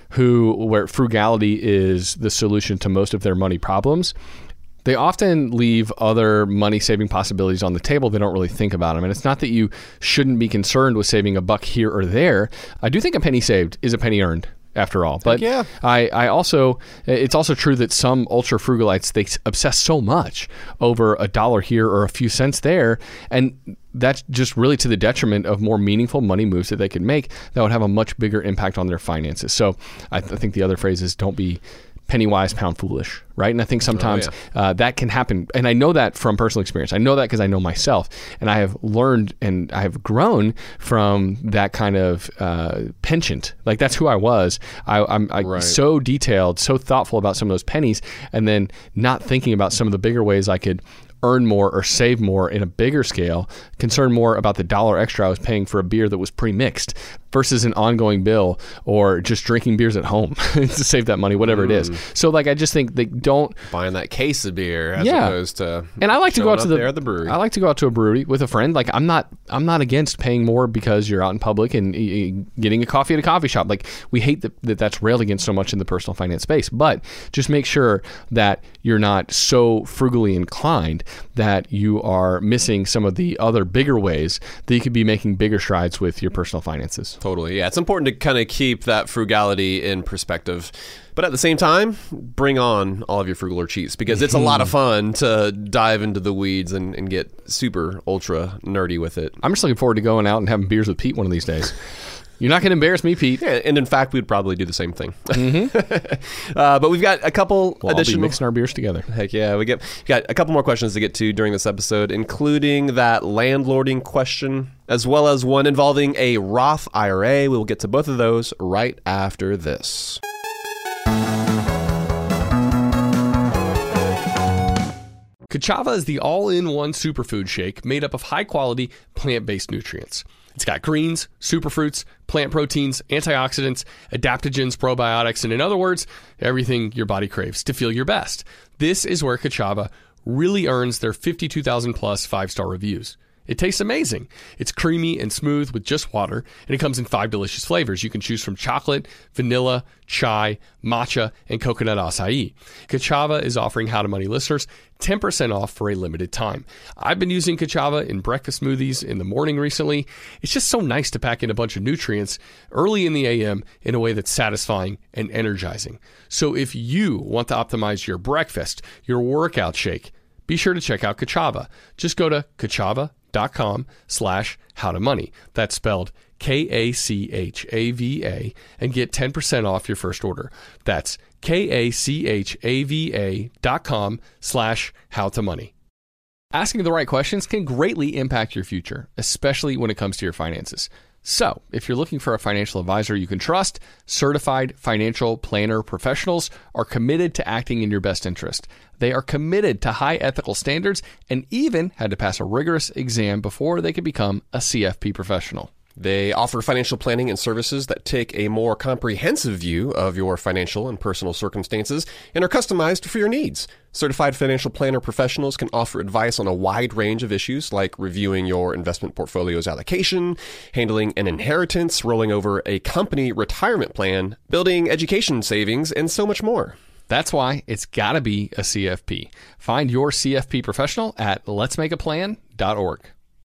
who where frugality is the solution to most of their money problems, they often leave other money-saving possibilities on the table. They don't really think about them. And it's not that you shouldn't be concerned with saving a buck here or there. I do think a penny saved is a penny earned, after all. But
yeah.
I, I also, it's also true that some ultra frugalites, they obsess so much over a dollar here or a few cents there. And that's just really to the detriment of more meaningful money moves that they could make that would have a much bigger impact on their finances. So I, th- I think the other phrase is don't be penny wise, pound foolish, right? And I think sometimes
oh, yeah.
uh, that can happen. And I know that from personal experience. I know that because I know myself. And I have learned and I have grown from that kind of uh, penchant. Like that's who I was. I, I'm I,
right.
so detailed, so thoughtful about some of those pennies, and then not thinking about some of the bigger ways I could earn more or save more in a bigger scale, concerned more about the dollar extra I was paying for a beer that was pre-mixed versus an ongoing bill or just drinking beers at home to save that money, whatever
mm.
it is. So like, I just think they don't
buying that case of beer as
yeah.
opposed to
and I like to go out to the,
there at the brewery.
I like to go out to a brewery with a friend. Like I'm not, I'm not against paying more because you're out in public and uh, getting a coffee at a coffee shop. Like we hate that, that that's railed against so much in the personal finance space, but just make sure that you're not so frugally inclined that you are missing some of the other bigger ways that you could be making bigger strides with your personal finances.
Totally. Yeah. It's important to kind of keep that frugality in perspective. But at the same time, bring on all of your frugal or cheats because it's a lot of fun to dive into the weeds and, and get super ultra nerdy with it.
I'm just looking forward to going out and having beers with Pete one of these days. You're not going to embarrass me, Pete.
Yeah, and in fact, we'd probably do the same thing.
Mm-hmm.
uh, but we've got a couple
well,
additional...
I'll be mixing our beers together.
Heck yeah. We get we got a couple more questions to get to during this episode, including that landlording question, as well as one involving a Roth I R A. We'll get to both of those right after this.
Ka'Chava is the all-in-one superfood shake made up of high-quality plant-based nutrients. It's got greens, superfruits, plant proteins, antioxidants, adaptogens, probiotics, and in other words, everything your body craves to feel your best. This is where Ka'Chava really earns their fifty-two thousand plus five-star reviews. It tastes amazing. It's creamy and smooth with just water, and it comes in five delicious flavors. You can choose from chocolate, vanilla, chai, matcha, and coconut acai. Ka'Chava is offering How to Money listeners ten percent off for a limited time. I've been using Ka'Chava in breakfast smoothies in the morning recently. It's just so nice to pack in a bunch of nutrients early in the A M in a way that's satisfying and energizing. So if you want to optimize your breakfast, your workout shake, be sure to check out Ka'Chava. Just go to Ka'Chava dot com slash how to money. That's spelled K A C H A V A and get ten percent off your first order. That's K A C H A V A dot com slash how to money. Asking the right questions can greatly impact your future, especially when it comes to your finances. So, if you're looking for a financial advisor you can trust, certified financial planner professionals are committed to acting in your best interest. They are committed to high ethical standards and even had to pass a rigorous exam before they could become a C F P professional.
They offer financial planning and services that take a more comprehensive view of your financial and personal circumstances and are customized for your needs. Certified financial planner professionals can offer advice on a wide range of issues like reviewing your investment portfolio's allocation, handling an inheritance, rolling over a company retirement plan, building education savings, and so much more.
That's why it's got to be a C F P. Find your C F P professional at lets make a plan dot org.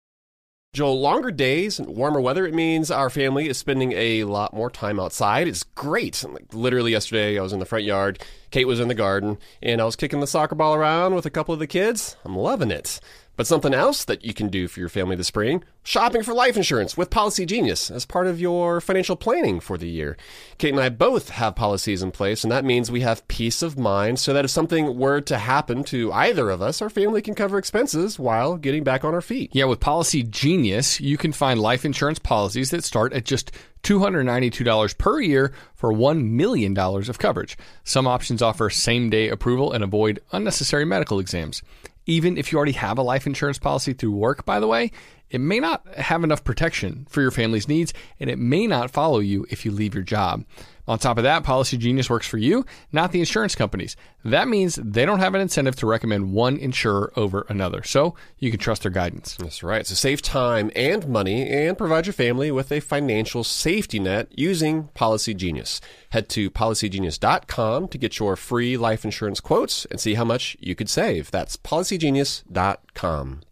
Joel, longer days and warmer weather, it means our family is spending a lot more time outside. It's great. Like, literally yesterday, I was in the front yard, Kate was in the garden, and I was kicking the soccer ball around with a couple of the kids. I'm loving it. But something else that you can do for your family this spring, shopping for life insurance with Policy Genius as part of your financial planning for the year. Kate and I both have policies in place, and that means we have peace of mind so that if something were to happen to either of us, our family can cover expenses while getting back on our feet.
Yeah, with Policy Genius, you can find life insurance policies that start at just two hundred ninety-two dollars per year for one million dollars of coverage. Some options offer same-day approval and avoid unnecessary medical exams. Even if you already have a life insurance policy through work, by the way, it may not have enough protection for your family's needs, and it may not follow you if you leave your job. On top of that, Policy Genius works for you, not the insurance companies. That means they don't have an incentive to recommend one insurer over another, so you can trust their guidance.
That's right. So save time and money and provide your family with a financial safety net using Policy Genius. Head to policy genius dot com to get your free life insurance quotes and see how much you could save. That's policy genius dot com.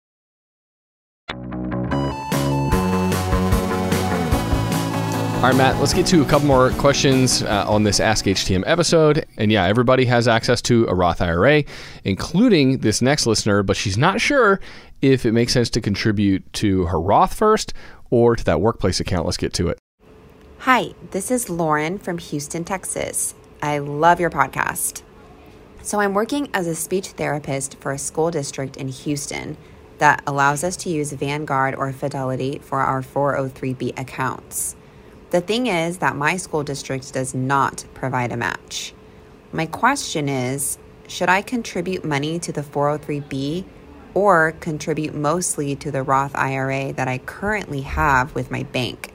All right, Matt, let's get to a couple more questions uh, on this Ask H T M episode. And yeah, everybody has access to a Roth I R A, including this next listener, but she's not sure if it makes sense to contribute to her Roth first or to that workplace account. Let's get to it.
Hi, this is Lauren from Houston, Texas. I love your podcast. So I'm working as a speech therapist for a school district in Houston that allows us to use Vanguard or Fidelity for our four oh three B accounts. The thing is that my school district does not provide a match. My question is, should I contribute money to the four oh three B or contribute mostly to the Roth I R A that I currently have with my bank?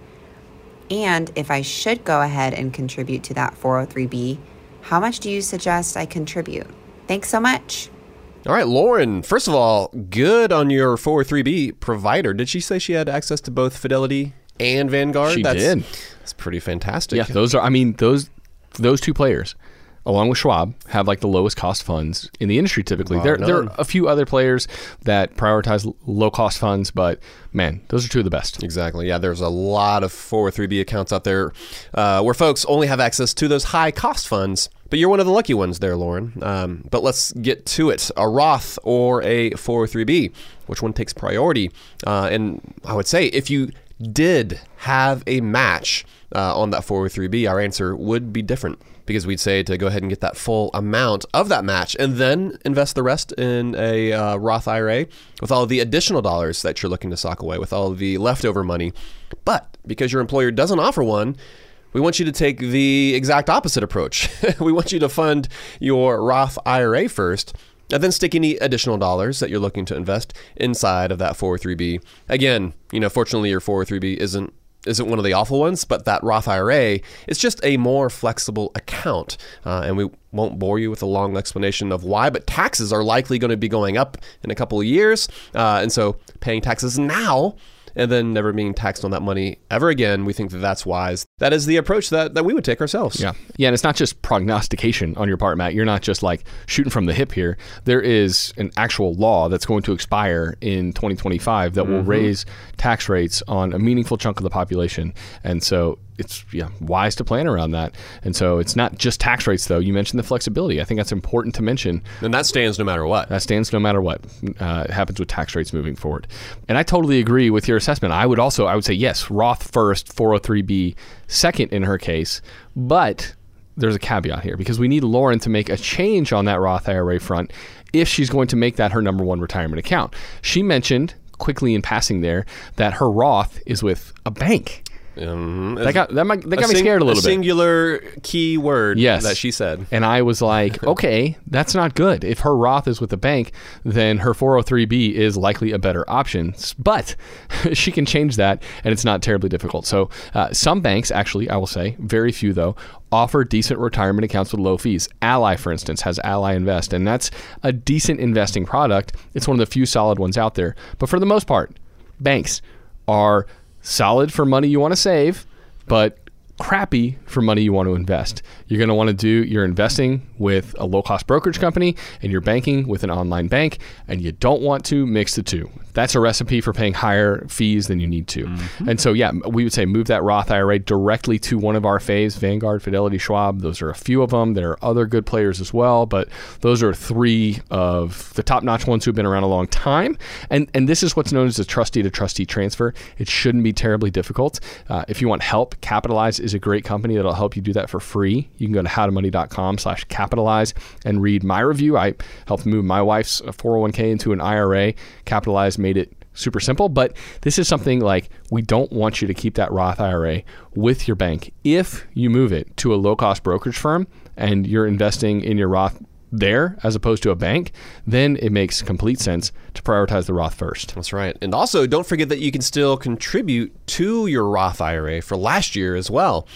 And if I should go ahead and contribute to that four oh three B, how much do you suggest I contribute? Thanks so much.
All right, Lauren, first of all, good on your four oh three B provider. Did she say she had access to both Fidelity and Vanguard?
She
that's,
did.
That's pretty fantastic.
Yeah, those are, I mean, those those two players, along with Schwab, have like the lowest cost funds in the industry typically.
Wow,
there,
none.
there are a few other players that prioritize low cost funds, but man, those are two of the best.
Exactly. Yeah, there's a lot of four oh three B accounts out there uh, where folks only have access to those high cost funds. But you're one of the lucky ones there, Lauren. Um, but let's get to it. A Roth or a four oh three B, which one takes priority? Uh, and I would say if you did have a match uh, on that four oh three B, our answer would be different, because we'd say to go ahead and get that full amount of that match and then invest the rest in a uh, Roth I R A with all of the additional dollars that you're looking to sock away, with all of the leftover money. But because your employer doesn't offer one, we want you to take the exact opposite approach. We want you to fund your Roth I R A first, and then stick any additional dollars that you're looking to invest inside of that four oh three B. Again, you know, fortunately your four oh three B isn't isn't one of the awful ones, but that Roth I R A is just a more flexible account. Uh, and we won't bore you with a long explanation of why, but taxes are likely going to be going up in a couple of years. Uh, and so paying taxes now and then never being taxed on that money ever again, we think that that's wise. That is the approach that, that we would take ourselves.
Yeah. Yeah, and it's not just prognostication on your part, Matt. You're not just like shooting from the hip here. There is an actual law that's going to expire in twenty twenty-five that mm-hmm. will raise tax rates on a meaningful chunk of the population. And so it's yeah wise to plan around that. And so it's not just tax rates, though. You mentioned the flexibility. I think that's important to mention.
And that stands no matter what.
That stands no matter what uh, happens with tax rates moving forward. And I totally agree with your assessment. I would also, I would say, yes, Roth first, four oh three B second in her case. But there's a caveat here, because we need Lauren to make a change on that Roth I R A front if she's going to make that her number one retirement account. She mentioned quickly in passing there that her Roth is with a bank.
Um,
that got that, might, that got
sing,
me scared a little
a
bit.
Singular key word
yes.
that she said.
And I was like, okay, that's not good. If her Roth is with a bank, then her four oh three B is likely a better option. But she can change that, and it's not terribly difficult. So uh, some banks, actually, I will say, very few though, offer decent retirement accounts with low fees. Ally, for instance, has Ally Invest, and that's a decent investing product. It's one of the few solid ones out there. But for the most part, banks are solid for money you want to save, but crappy for money you want to invest. You're going to want to do your investing with a low-cost brokerage company and your banking with an online bank, and you don't want to mix the two. That's a recipe for paying higher fees than you need to. Mm-hmm. And so, yeah, we would say move that Roth I R A directly to one of our faves, Vanguard, Fidelity, Schwab. Those are a few of them. There are other good players as well, but those are three of the top-notch ones who've been around a long time. And and this is what's known as a trustee-to-trustee transfer. It shouldn't be terribly difficult. Uh, if you want help, Capitalize is a great company that'll help you do that for free. You can go to howtomoney.com slash capitalize and read my review. I helped move my wife's four oh one k into an I R A. Capitalize made it super simple, but this is something like we don't want you to keep that Roth I R A with your bank. If you move it to a low-cost brokerage firm and you're investing in your Roth there as opposed to a bank, then it makes complete sense to prioritize the Roth first.
That's right. And also, don't forget that you can still contribute to your Roth I R A for last year as well.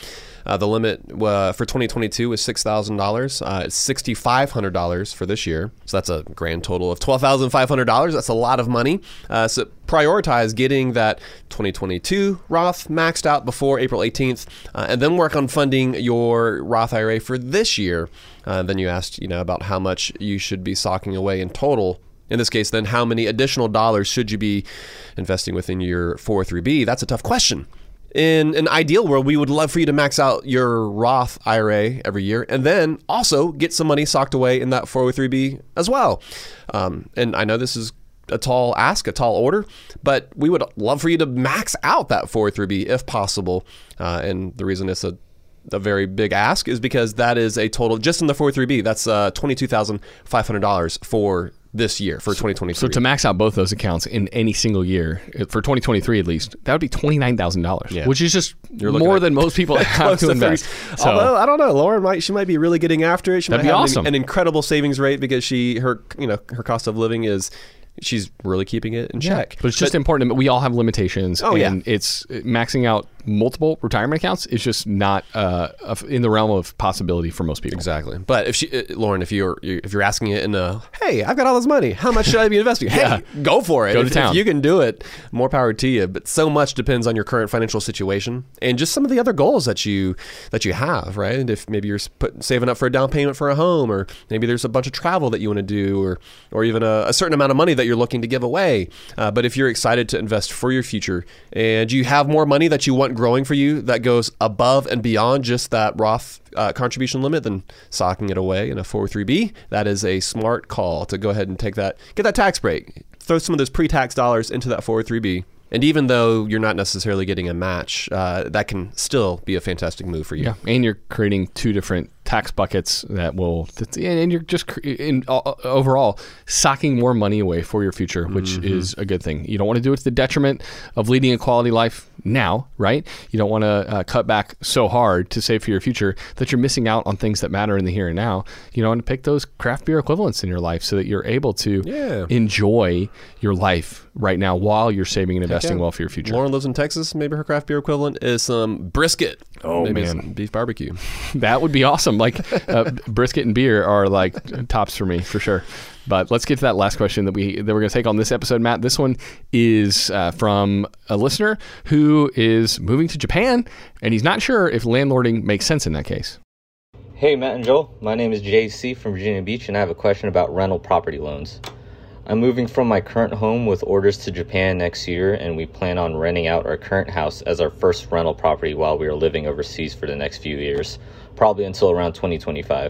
Uh, the limit uh, for twenty twenty-two was six thousand dollars. Uh, it's six thousand five hundred dollars for this year. So that's a grand total of twelve thousand five hundred dollars. That's a lot of money. Uh, so prioritize getting that twenty twenty-two Roth maxed out before April eighteenth, uh, and then work on funding your Roth I R A for this year. Uh, then you asked, you know, about how much you should be socking away in total. In this case, then, how many additional dollars should you be investing within your four oh three B? That's a tough question. In an ideal world, we would love for you to max out your Roth I R A every year and then also get some money socked away in that four oh three B as well. Um, and I know this is a tall ask, a tall order, but we would love for you to max out that four oh three B if possible. Uh, and the reason it's a a very big ask is because that is a total, just in the four oh three B, that's uh, twenty-two thousand five hundred dollars for this year, for twenty twenty-three.
So to max out both those accounts in any single year, for twenty twenty-three at least, that would be twenty-nine thousand dollars,
yeah.
which is just
You're
more than most people have to, to invest.
So, although, I don't know, Lauren might, she might be really getting after it. She
that'd
might
be
have
awesome.
an, an incredible savings rate because she, her, you know, her cost of living is, she's really keeping it in
yeah,
check.
But it's just but, important. We all have limitations.
Oh,
and
yeah.
it's maxing out multiple retirement accounts is just not uh, in the realm of possibility for most people.
Exactly. But if she, uh, Lauren, if you're if you're asking it in a, hey, I've got all this money, how much should I be investing? Hey, yeah. go for it.
Go
if,
to town.
If you can do it, more power to you. But so much depends on your current financial situation and just some of the other goals that you that you have, right? And if maybe you're put, saving up for a down payment for a home, or maybe there's a bunch of travel that you want to do, or or even a, a certain amount of money that you're looking to give away. Uh, but if you're excited to invest for your future and you have more money that you want growing for you, that goes above and beyond just that Roth uh, contribution limit, then socking it away in a four oh three B, that is a smart call to go ahead and take that, get that tax break, throw some of those pre-tax dollars into that four oh three B. And even though you're not necessarily getting a match, uh, that can still be a fantastic move for you.
Yeah, and you're creating two different tax buckets that will, and you're just in, uh, overall socking more money away for your future, which mm-hmm. is a good thing. You don't want to do it to the detriment of leading a quality life now, right? You don't want to uh, cut back so hard to save for your future that you're missing out on things that matter in the here and now. You know, and pick those craft beer equivalents in your life so that you're able to
yeah.
enjoy your life right now while you're saving and investing
yeah.
well for your future.
Lauren lives in Texas. Maybe her craft beer equivalent is some brisket.
Oh,
maybe
man.
Some beef barbecue.
That would be awesome. Like uh, brisket and beer are like tops for me for sure. But let's get to that last question that we that we're going to take on this episode, Matt. This one is uh, from a listener who is moving to Japan, and he's not sure if landlording makes sense in that case.
Hey, Matt and Joel. My name is J C from Virginia Beach, and I have a question about rental property loans. I'm moving from my current home with orders to Japan next year, and we plan on renting out our current house as our first rental property while we are living overseas for the next few years, probably until around twenty twenty-five.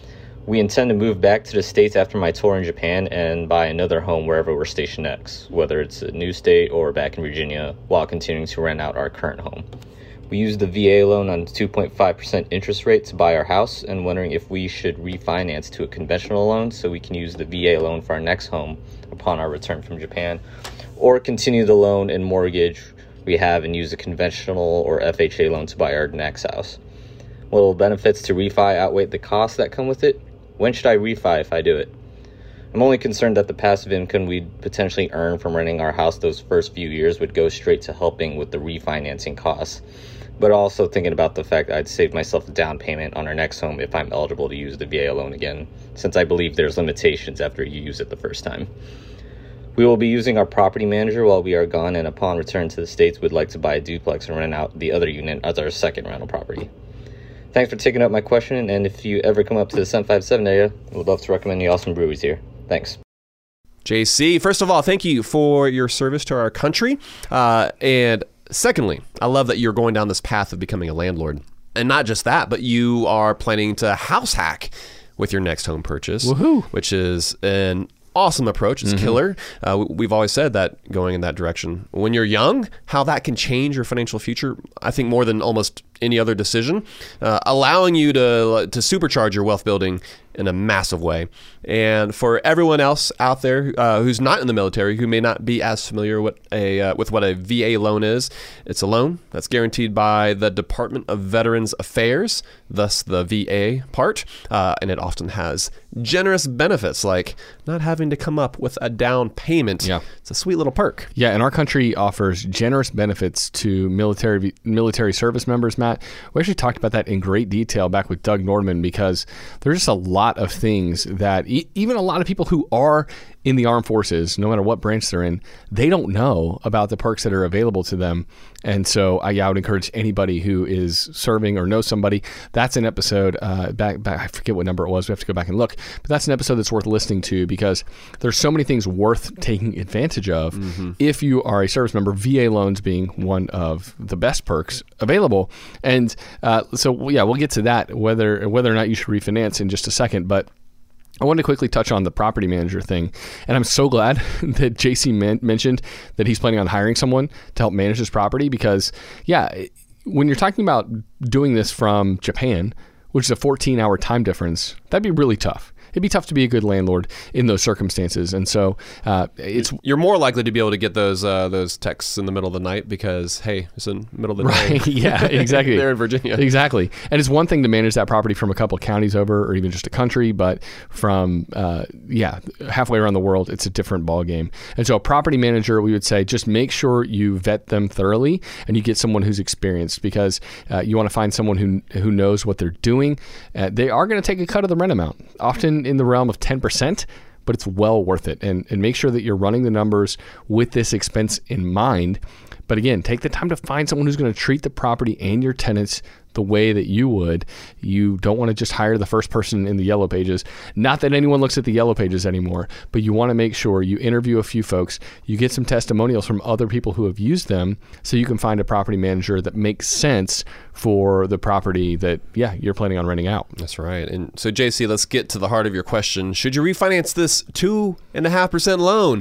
We intend to move back to the States after my tour in Japan and buy another home wherever we're stationed next, whether it's a new state or back in Virginia, while continuing to rent out our current home. We used the V A loan on two point five percent interest rate to buy our house, and wondering if we should refinance to a conventional loan so we can use the V A loan for our next home upon our return from Japan, or continue the loan and mortgage we have and use a conventional or F H A loan to buy our next house. Will benefits to refi outweigh the costs that come with it? When should I refi if I do it? I'm only concerned that the passive income we'd potentially earn from renting our house those first few years would go straight to helping with the refinancing costs, but also thinking about the fact that I'd save myself a down payment on our next home if I'm eligible to use the V A loan again, since I believe there's limitations after you use it the first time. We will be using our property manager while we are gone, and upon return to the States, we'd like to buy a duplex and rent out the other unit as our second rental property. Thanks for taking up my question, and if you ever come up to the seven five seven area, I would love to recommend the awesome breweries here. Thanks.
J C, first of all, thank you for your service to our country. Uh, and secondly, I love that you're going down this path of becoming a landlord. And not just that, but you are planning to house hack with your next home purchase,
Woohoo.
which is an awesome approach. It's mm-hmm. killer. Uh, we've always said that going in that direction. When you're young, how that can change your financial future, I think more than almost any other decision, uh, allowing you to to supercharge your wealth building in a massive way. And for everyone else out there uh, who's not in the military, who may not be as familiar with a uh, with what a V A loan is, it's a loan that's guaranteed by the Department of Veterans Affairs, thus the V A part, uh, and it often has generous benefits like not having to come up with a down payment.
Yeah.
It's a sweet little perk.
Yeah, and our country offers generous benefits to military military service members, Matt. Matt. We actually talked about that in great detail back with Doug Nordman, because there's just a lot of things that e- even a lot of people who are in the armed forces, no matter what branch they're in, they don't know about the perks that are available to them. And so I, yeah, I would encourage anybody who is serving or knows somebody. That's an episode, uh, back, back, I forget what number it was. We have to go back and look. But that's an episode that's worth listening to, because there's so many things worth taking advantage of mm-hmm. if you are a service member, V A loans being one of the best perks available. And uh, so, yeah, we'll get to that, whether whether or not you should refinance in just a second. But I wanted to quickly touch on the property manager thing. And I'm so glad that J C man- mentioned that he's planning on hiring someone to help manage his property, because, yeah, when you're talking about doing this from Japan, which is a fourteen hour time difference, that'd be really tough. It'd be tough to be a good landlord in those circumstances. And so uh, it's
you're more likely to be able to get those uh, those texts in the middle of the night because, hey, it's in the middle of the
right.
day.
Yeah, exactly.
They're in Virginia.
Exactly. And it's one thing to manage that property from a couple of counties over, or even just a country, but from, uh, yeah, halfway around the world, it's a different ballgame. And so a property manager, we would say, just make sure you vet them thoroughly and you get someone who's experienced, because uh, you want to find someone who who knows what they're doing. Uh, they are going to take a cut of the rent amount, often in the realm of ten percent, but it's well worth it. And, and make sure that you're running the numbers with this expense in mind. But again, take the time to find someone who's going to treat the property and your tenants the way that you would. You don't want to just hire the first person in the Yellow Pages. Not that anyone looks at the Yellow Pages anymore, but you want to make sure you interview a few folks, you get some testimonials from other people who have used them, so you can find a property manager that makes sense for the property that, yeah, you're planning on renting out.
That's right. And so, J C, let's get to the heart of your question. Should you refinance this two and a half percent loan?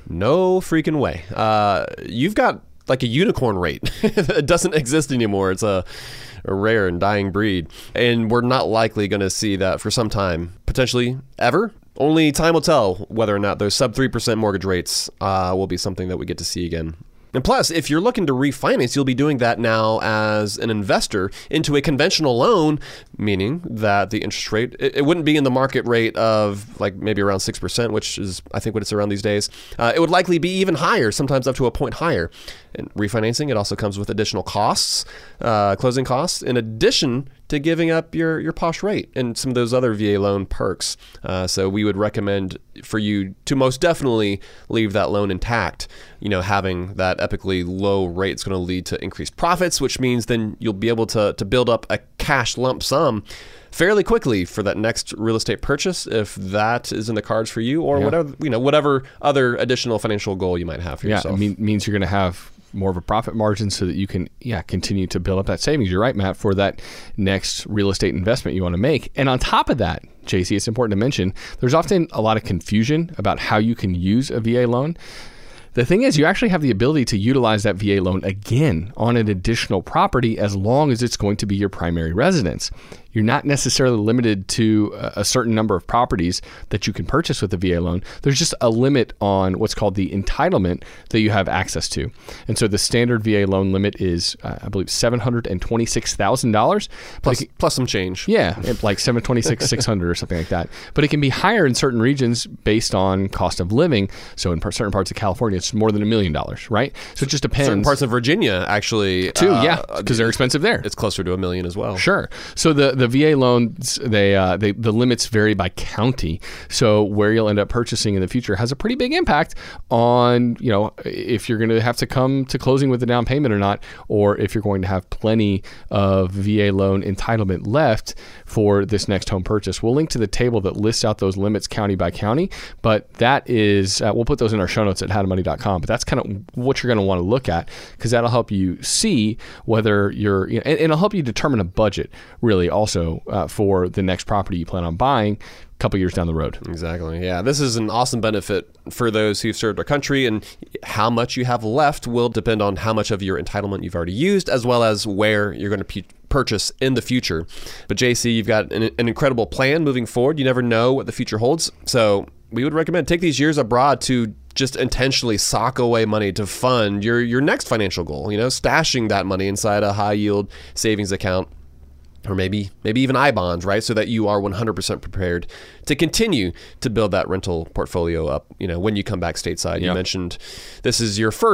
No freaking way. Uh, you've got like a unicorn rate. It doesn't exist anymore. It's a, a rare and dying breed. And we're not likely going to see that for some time, potentially ever. Only time will tell whether or not those sub three percent mortgage rates uh, will be something that we get to see again. And plus, if you're looking to refinance, you'll be doing that now as an investor into a conventional loan, meaning that the interest rate, it, it wouldn't be in the market rate of like maybe around six percent, which is, I think, what it's around these days. Uh, it would likely be even higher, sometimes up to a point higher. And refinancing, it also comes with additional costs, uh, closing costs, in addition to giving up your, your posh rate and some of those other V A loan perks. Uh, so we would recommend for you to most definitely leave that loan intact. You know, having that epically low rate is going to lead to increased profits, which means then you'll be able to, to build up a cash lump sum fairly quickly for that next real estate purchase, if that is in the cards for you, or yeah. whatever, you know, whatever other additional financial goal you might have for
yeah,
yourself.
Yeah, it mean, means you're going to have more of a profit margin so that you can, yeah, continue to build up that savings. You're right, Matt, for that next real estate investment you want to make. And on top of that, J C, it's important to mention, there's often a lot of confusion about how you can use a V A loan. The thing is, you actually have the ability to utilize that V A loan again on an additional property as long as it's going to be your primary residence. You're not necessarily limited to a certain number of properties that you can purchase with a V A loan. There's just a limit on what's called the entitlement that you have access to. And so the standard V A loan limit is, uh, I believe, seven hundred twenty-six thousand dollars.
Plus, it, plus some change.
Yeah, like seven hundred twenty-six thousand six hundred dollars or something like that. But it can be higher in certain regions based on cost of living. So in certain parts of California, it's more than a million dollars, right? So it just depends.
Certain parts of Virginia, actually.
Too,
uh,
yeah, because they're expensive there.
It's closer to a million as well.
Sure. So the, the V A loans, they, uh, they the limits vary by county. So where you'll end up purchasing in the future has a pretty big impact on, you know, if you're going to have to come to closing with a down payment or not, or if you're going to have plenty of V A loan entitlement left for this next home purchase. We'll link to the table that lists out those limits county by county, but that is, uh, we'll put those in our show notes at how to money dot com, but that's kind of what you're going to want to look at, because that'll help you see whether you're, you know, and, and it'll help you determine a budget really also uh, for the next property you plan on buying a couple years down the road.
Exactly. Yeah. This is an awesome benefit for those who've served our country, and how much you have left will depend on how much of your entitlement you've already used, as well as where you're going to p- purchase in the future. But J C, you've got an, an incredible plan moving forward. You never know what the future holds. So we would recommend take these years abroad to just intentionally sock away money to fund your, your next financial goal, you know, stashing that money inside a high yield savings account, or maybe maybe even I bonds, right? So that you are one hundred percent prepared to continue to build that rental portfolio up, you know, when you come back stateside. Yep. You mentioned this is your first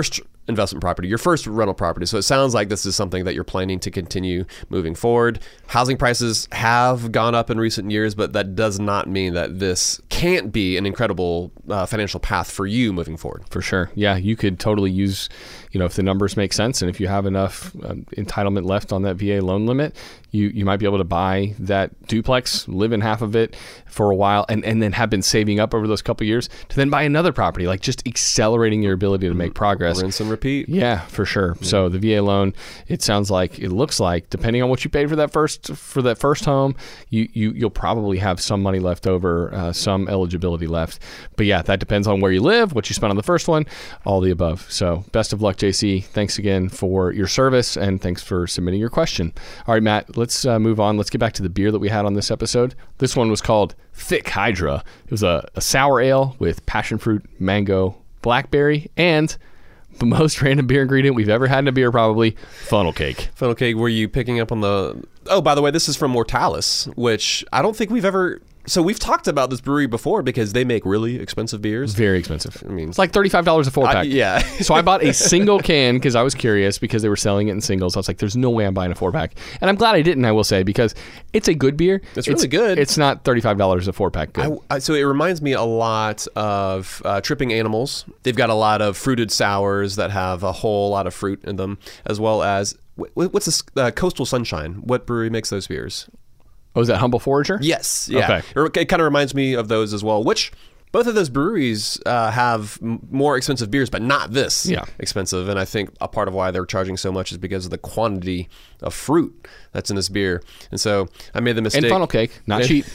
investment property, your first rental property. So it sounds like this is something that you're planning to continue moving forward. Housing prices have gone up in recent years, but that does not mean that this can't be an incredible uh, financial path for you moving forward.
For sure. Yeah, you could totally use, you know, if the numbers make sense and if you have enough um, entitlement left on that V A loan limit, you, you might be able to buy that duplex, live in half of it for a while, and, and then have been saving up over those couple of years to then buy another property, like just accelerating your ability to make progress.
Rinse and repeat.
Yeah, for sure. Yeah. So the V A loan, it sounds like, it looks like, depending on what you paid for that first for that first home, you, you, you'll probably have some money left over, uh, some eligibility left. But yeah, that depends on where you live, what you spent on the first one, all the above. So best of luck, J C. Thanks again for your service, and thanks for submitting your question. All right, Matt, let's uh, move on. Let's get back to the beer that we had on this episode. This one was called Thick Hydra. It was a, a sour ale with passion fruit, mango, blackberry, and the most random beer ingredient we've ever had in a beer, probably, funnel cake.
Funnel cake, were you picking up on the... Oh, by the way, this is from Mortalis, which I don't think we've ever... So we've talked about this brewery before because they make really expensive beers.
Very expensive.
I mean,
it's like thirty-five dollars a four pack.
I, yeah.
So I bought a single can because I was curious because they were selling it in singles. I was like, there's no way I'm buying a four pack. And I'm glad I didn't, I will say, because it's a good beer.
It's really good.
It's not thirty-five dollars a four pack good.
I, I, so it reminds me a lot of uh, Tripping Animals. They've got a lot of fruited sours that have a whole lot of fruit in them, as well as, what's this, uh, Coastal Sunshine? What brewery makes those beers?
Oh, is that Humble Forager?
Yes. Yeah.
Okay.
It kind of reminds me of those as well, which both of those breweries uh, have m- more expensive beers, but not this
yeah.
expensive. And I think a part of why they're charging so much is because of the quantity of fruit that's in this beer. And so I made the mistake.
And funnel cake, not cheap.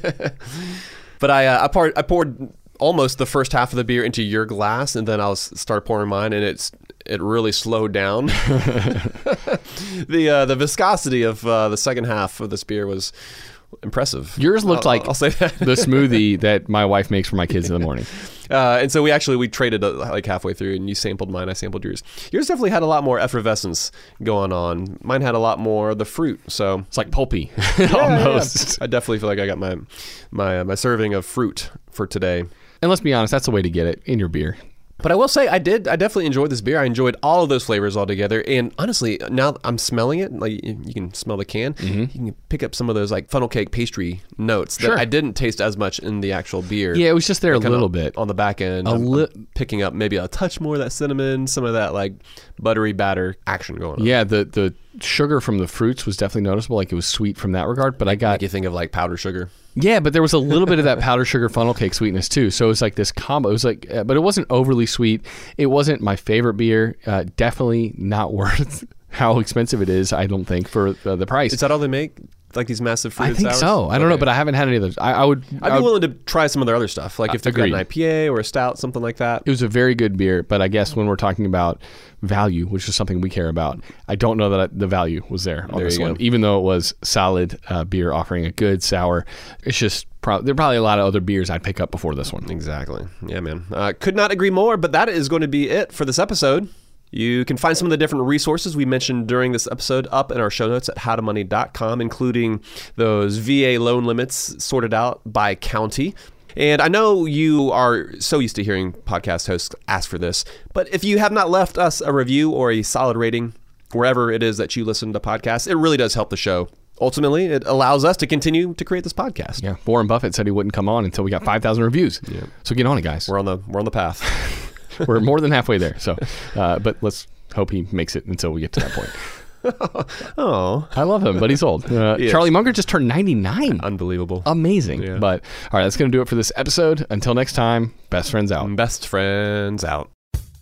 But I, uh, I, poured, I poured almost the first half of the beer into your glass, and then I'll start pouring mine, and it's it really slowed down. the uh, the viscosity of uh, the second half of this beer was impressive.
Yours looked
I'll,
like
I'll say that.
the smoothie that my wife makes for my kids in the morning.
Uh, and so we actually we traded uh, like halfway through, and you sampled mine, I sampled yours. Yours definitely had a lot more effervescence going on. Mine had a lot more of the fruit, so
it's like pulpy,
yeah,
almost.
Yeah. I definitely feel like I got my my uh, my serving of fruit for today.
And let's be honest, that's the way to get it in your beer.
But I will say, I did. I definitely enjoyed this beer. I enjoyed all of those flavors all together. And honestly, now I'm smelling it. Like you can smell the can. Mm-hmm. You can pick up some of those like funnel cake pastry notes
sure.
that I didn't taste as much in the actual beer.
Yeah, it was just there a little bit
on the back end. A I'm, li- I'm picking up maybe a touch more of that cinnamon, some of that like buttery batter action going on.
Yeah, the the sugar from the fruits was definitely noticeable. Like it was sweet from that regard. But I got
Make you think of like powdered sugar.
Yeah, but there was a little bit of that powdered sugar funnel cake sweetness too. So it was like this combo. It was like, uh, but it wasn't overly sweet. It wasn't my favorite beer. Uh, definitely not worth how expensive it is. I don't think for uh, the price.
Is that all they make? Like these massive fruited
I think
sours?
so. I don't
okay.
know, but I haven't had any of those. I, I would.
I'd be
I would,
willing to try some of their other stuff. Like if they've got an I P A or a stout, something like that.
It was a very good beer, but I guess when we're talking about value, which is something we care about, I don't know that I, the value was there on
there
this one.
Go.
Even though it was solid uh, beer offering a good sour, it's just pro- there are probably a lot of other beers I'd pick up before this one.
Exactly. Yeah, man. Uh, could not agree more. But that is going to be it for this episode. You can find some of the different resources we mentioned during this episode up in our show notes at how to money dot com, including those V A loan limits sorted out by county. And I know you are so used to hearing podcast hosts ask for this, but if you have not left us a review or a solid rating wherever it is that you listen to podcasts, it really does help the show. Ultimately, it allows us to continue to create this podcast.
Yeah, Warren Buffett said he wouldn't come on until we got five thousand reviews. Yeah. So get on it, guys.
We're on the we're on the path.
We're more than halfway there. So, uh, but let's hope he makes it until we get to that point.
Oh,
I love him, but he's old. Uh, yes. Charlie Munger just turned ninety-nine.
Unbelievable.
Amazing.
Yeah.
But all right, that's going to do it for this episode. Until next time, best friends out.
Best friends out.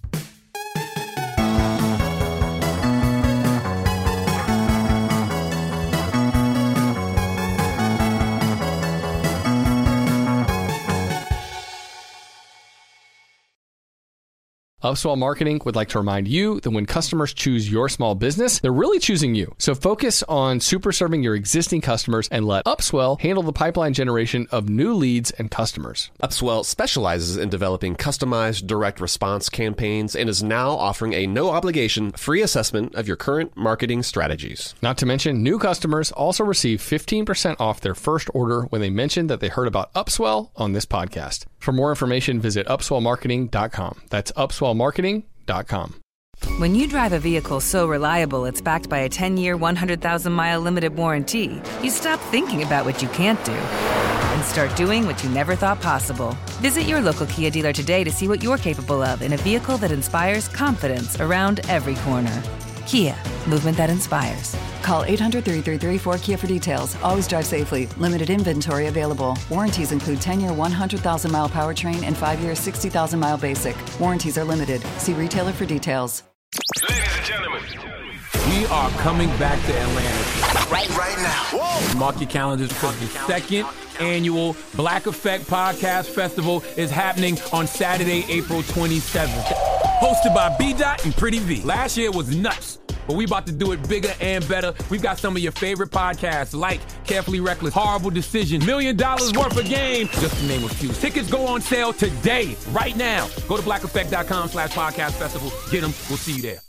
Upswell Marketing would like to remind you that when customers choose your small business, they're really choosing you. So focus on super serving your existing customers and let Upswell handle the pipeline generation of new leads and customers.
Upswell specializes in developing customized direct response campaigns and is now offering a no-obligation free assessment of your current marketing strategies.
Not to mention, new customers also receive fifteen percent off their first order when they mention that they heard about Upswell on this podcast. For more information, visit upswell marketing dot com. That's upswell marketing dot com.
When you drive a vehicle so reliable it's backed by a ten-year, one hundred thousand mile limited warranty, you stop thinking about what you can't do and start doing what you never thought possible. Visit your local Kia dealer today to see what you're capable of in a vehicle that inspires confidence around every corner. Kia, movement that inspires.
Call eight hundred, three three three, four K I A for details. Always drive safely. Limited inventory available. Warranties include ten-year, one hundred thousand mile powertrain and five-year, sixty thousand mile basic. Warranties are limited. See retailer for details.
Ladies and gentlemen, we are coming back to Atlanta.
Right, right now. Whoa.
Mark your calendars because the second annual Black Effect Podcast Festival is happening on Saturday, April twenty-seventh. Hosted by B-Dot and Pretty V. Last year was nuts, but we about to do it bigger and better. We've got some of your favorite podcasts like Carefully Reckless, Horrible Decision, Million Dollars Worth of Game, just to name a few. Tickets go on sale today, right now. Go to black effect dot com slash podcast festival. Get them. We'll see you there.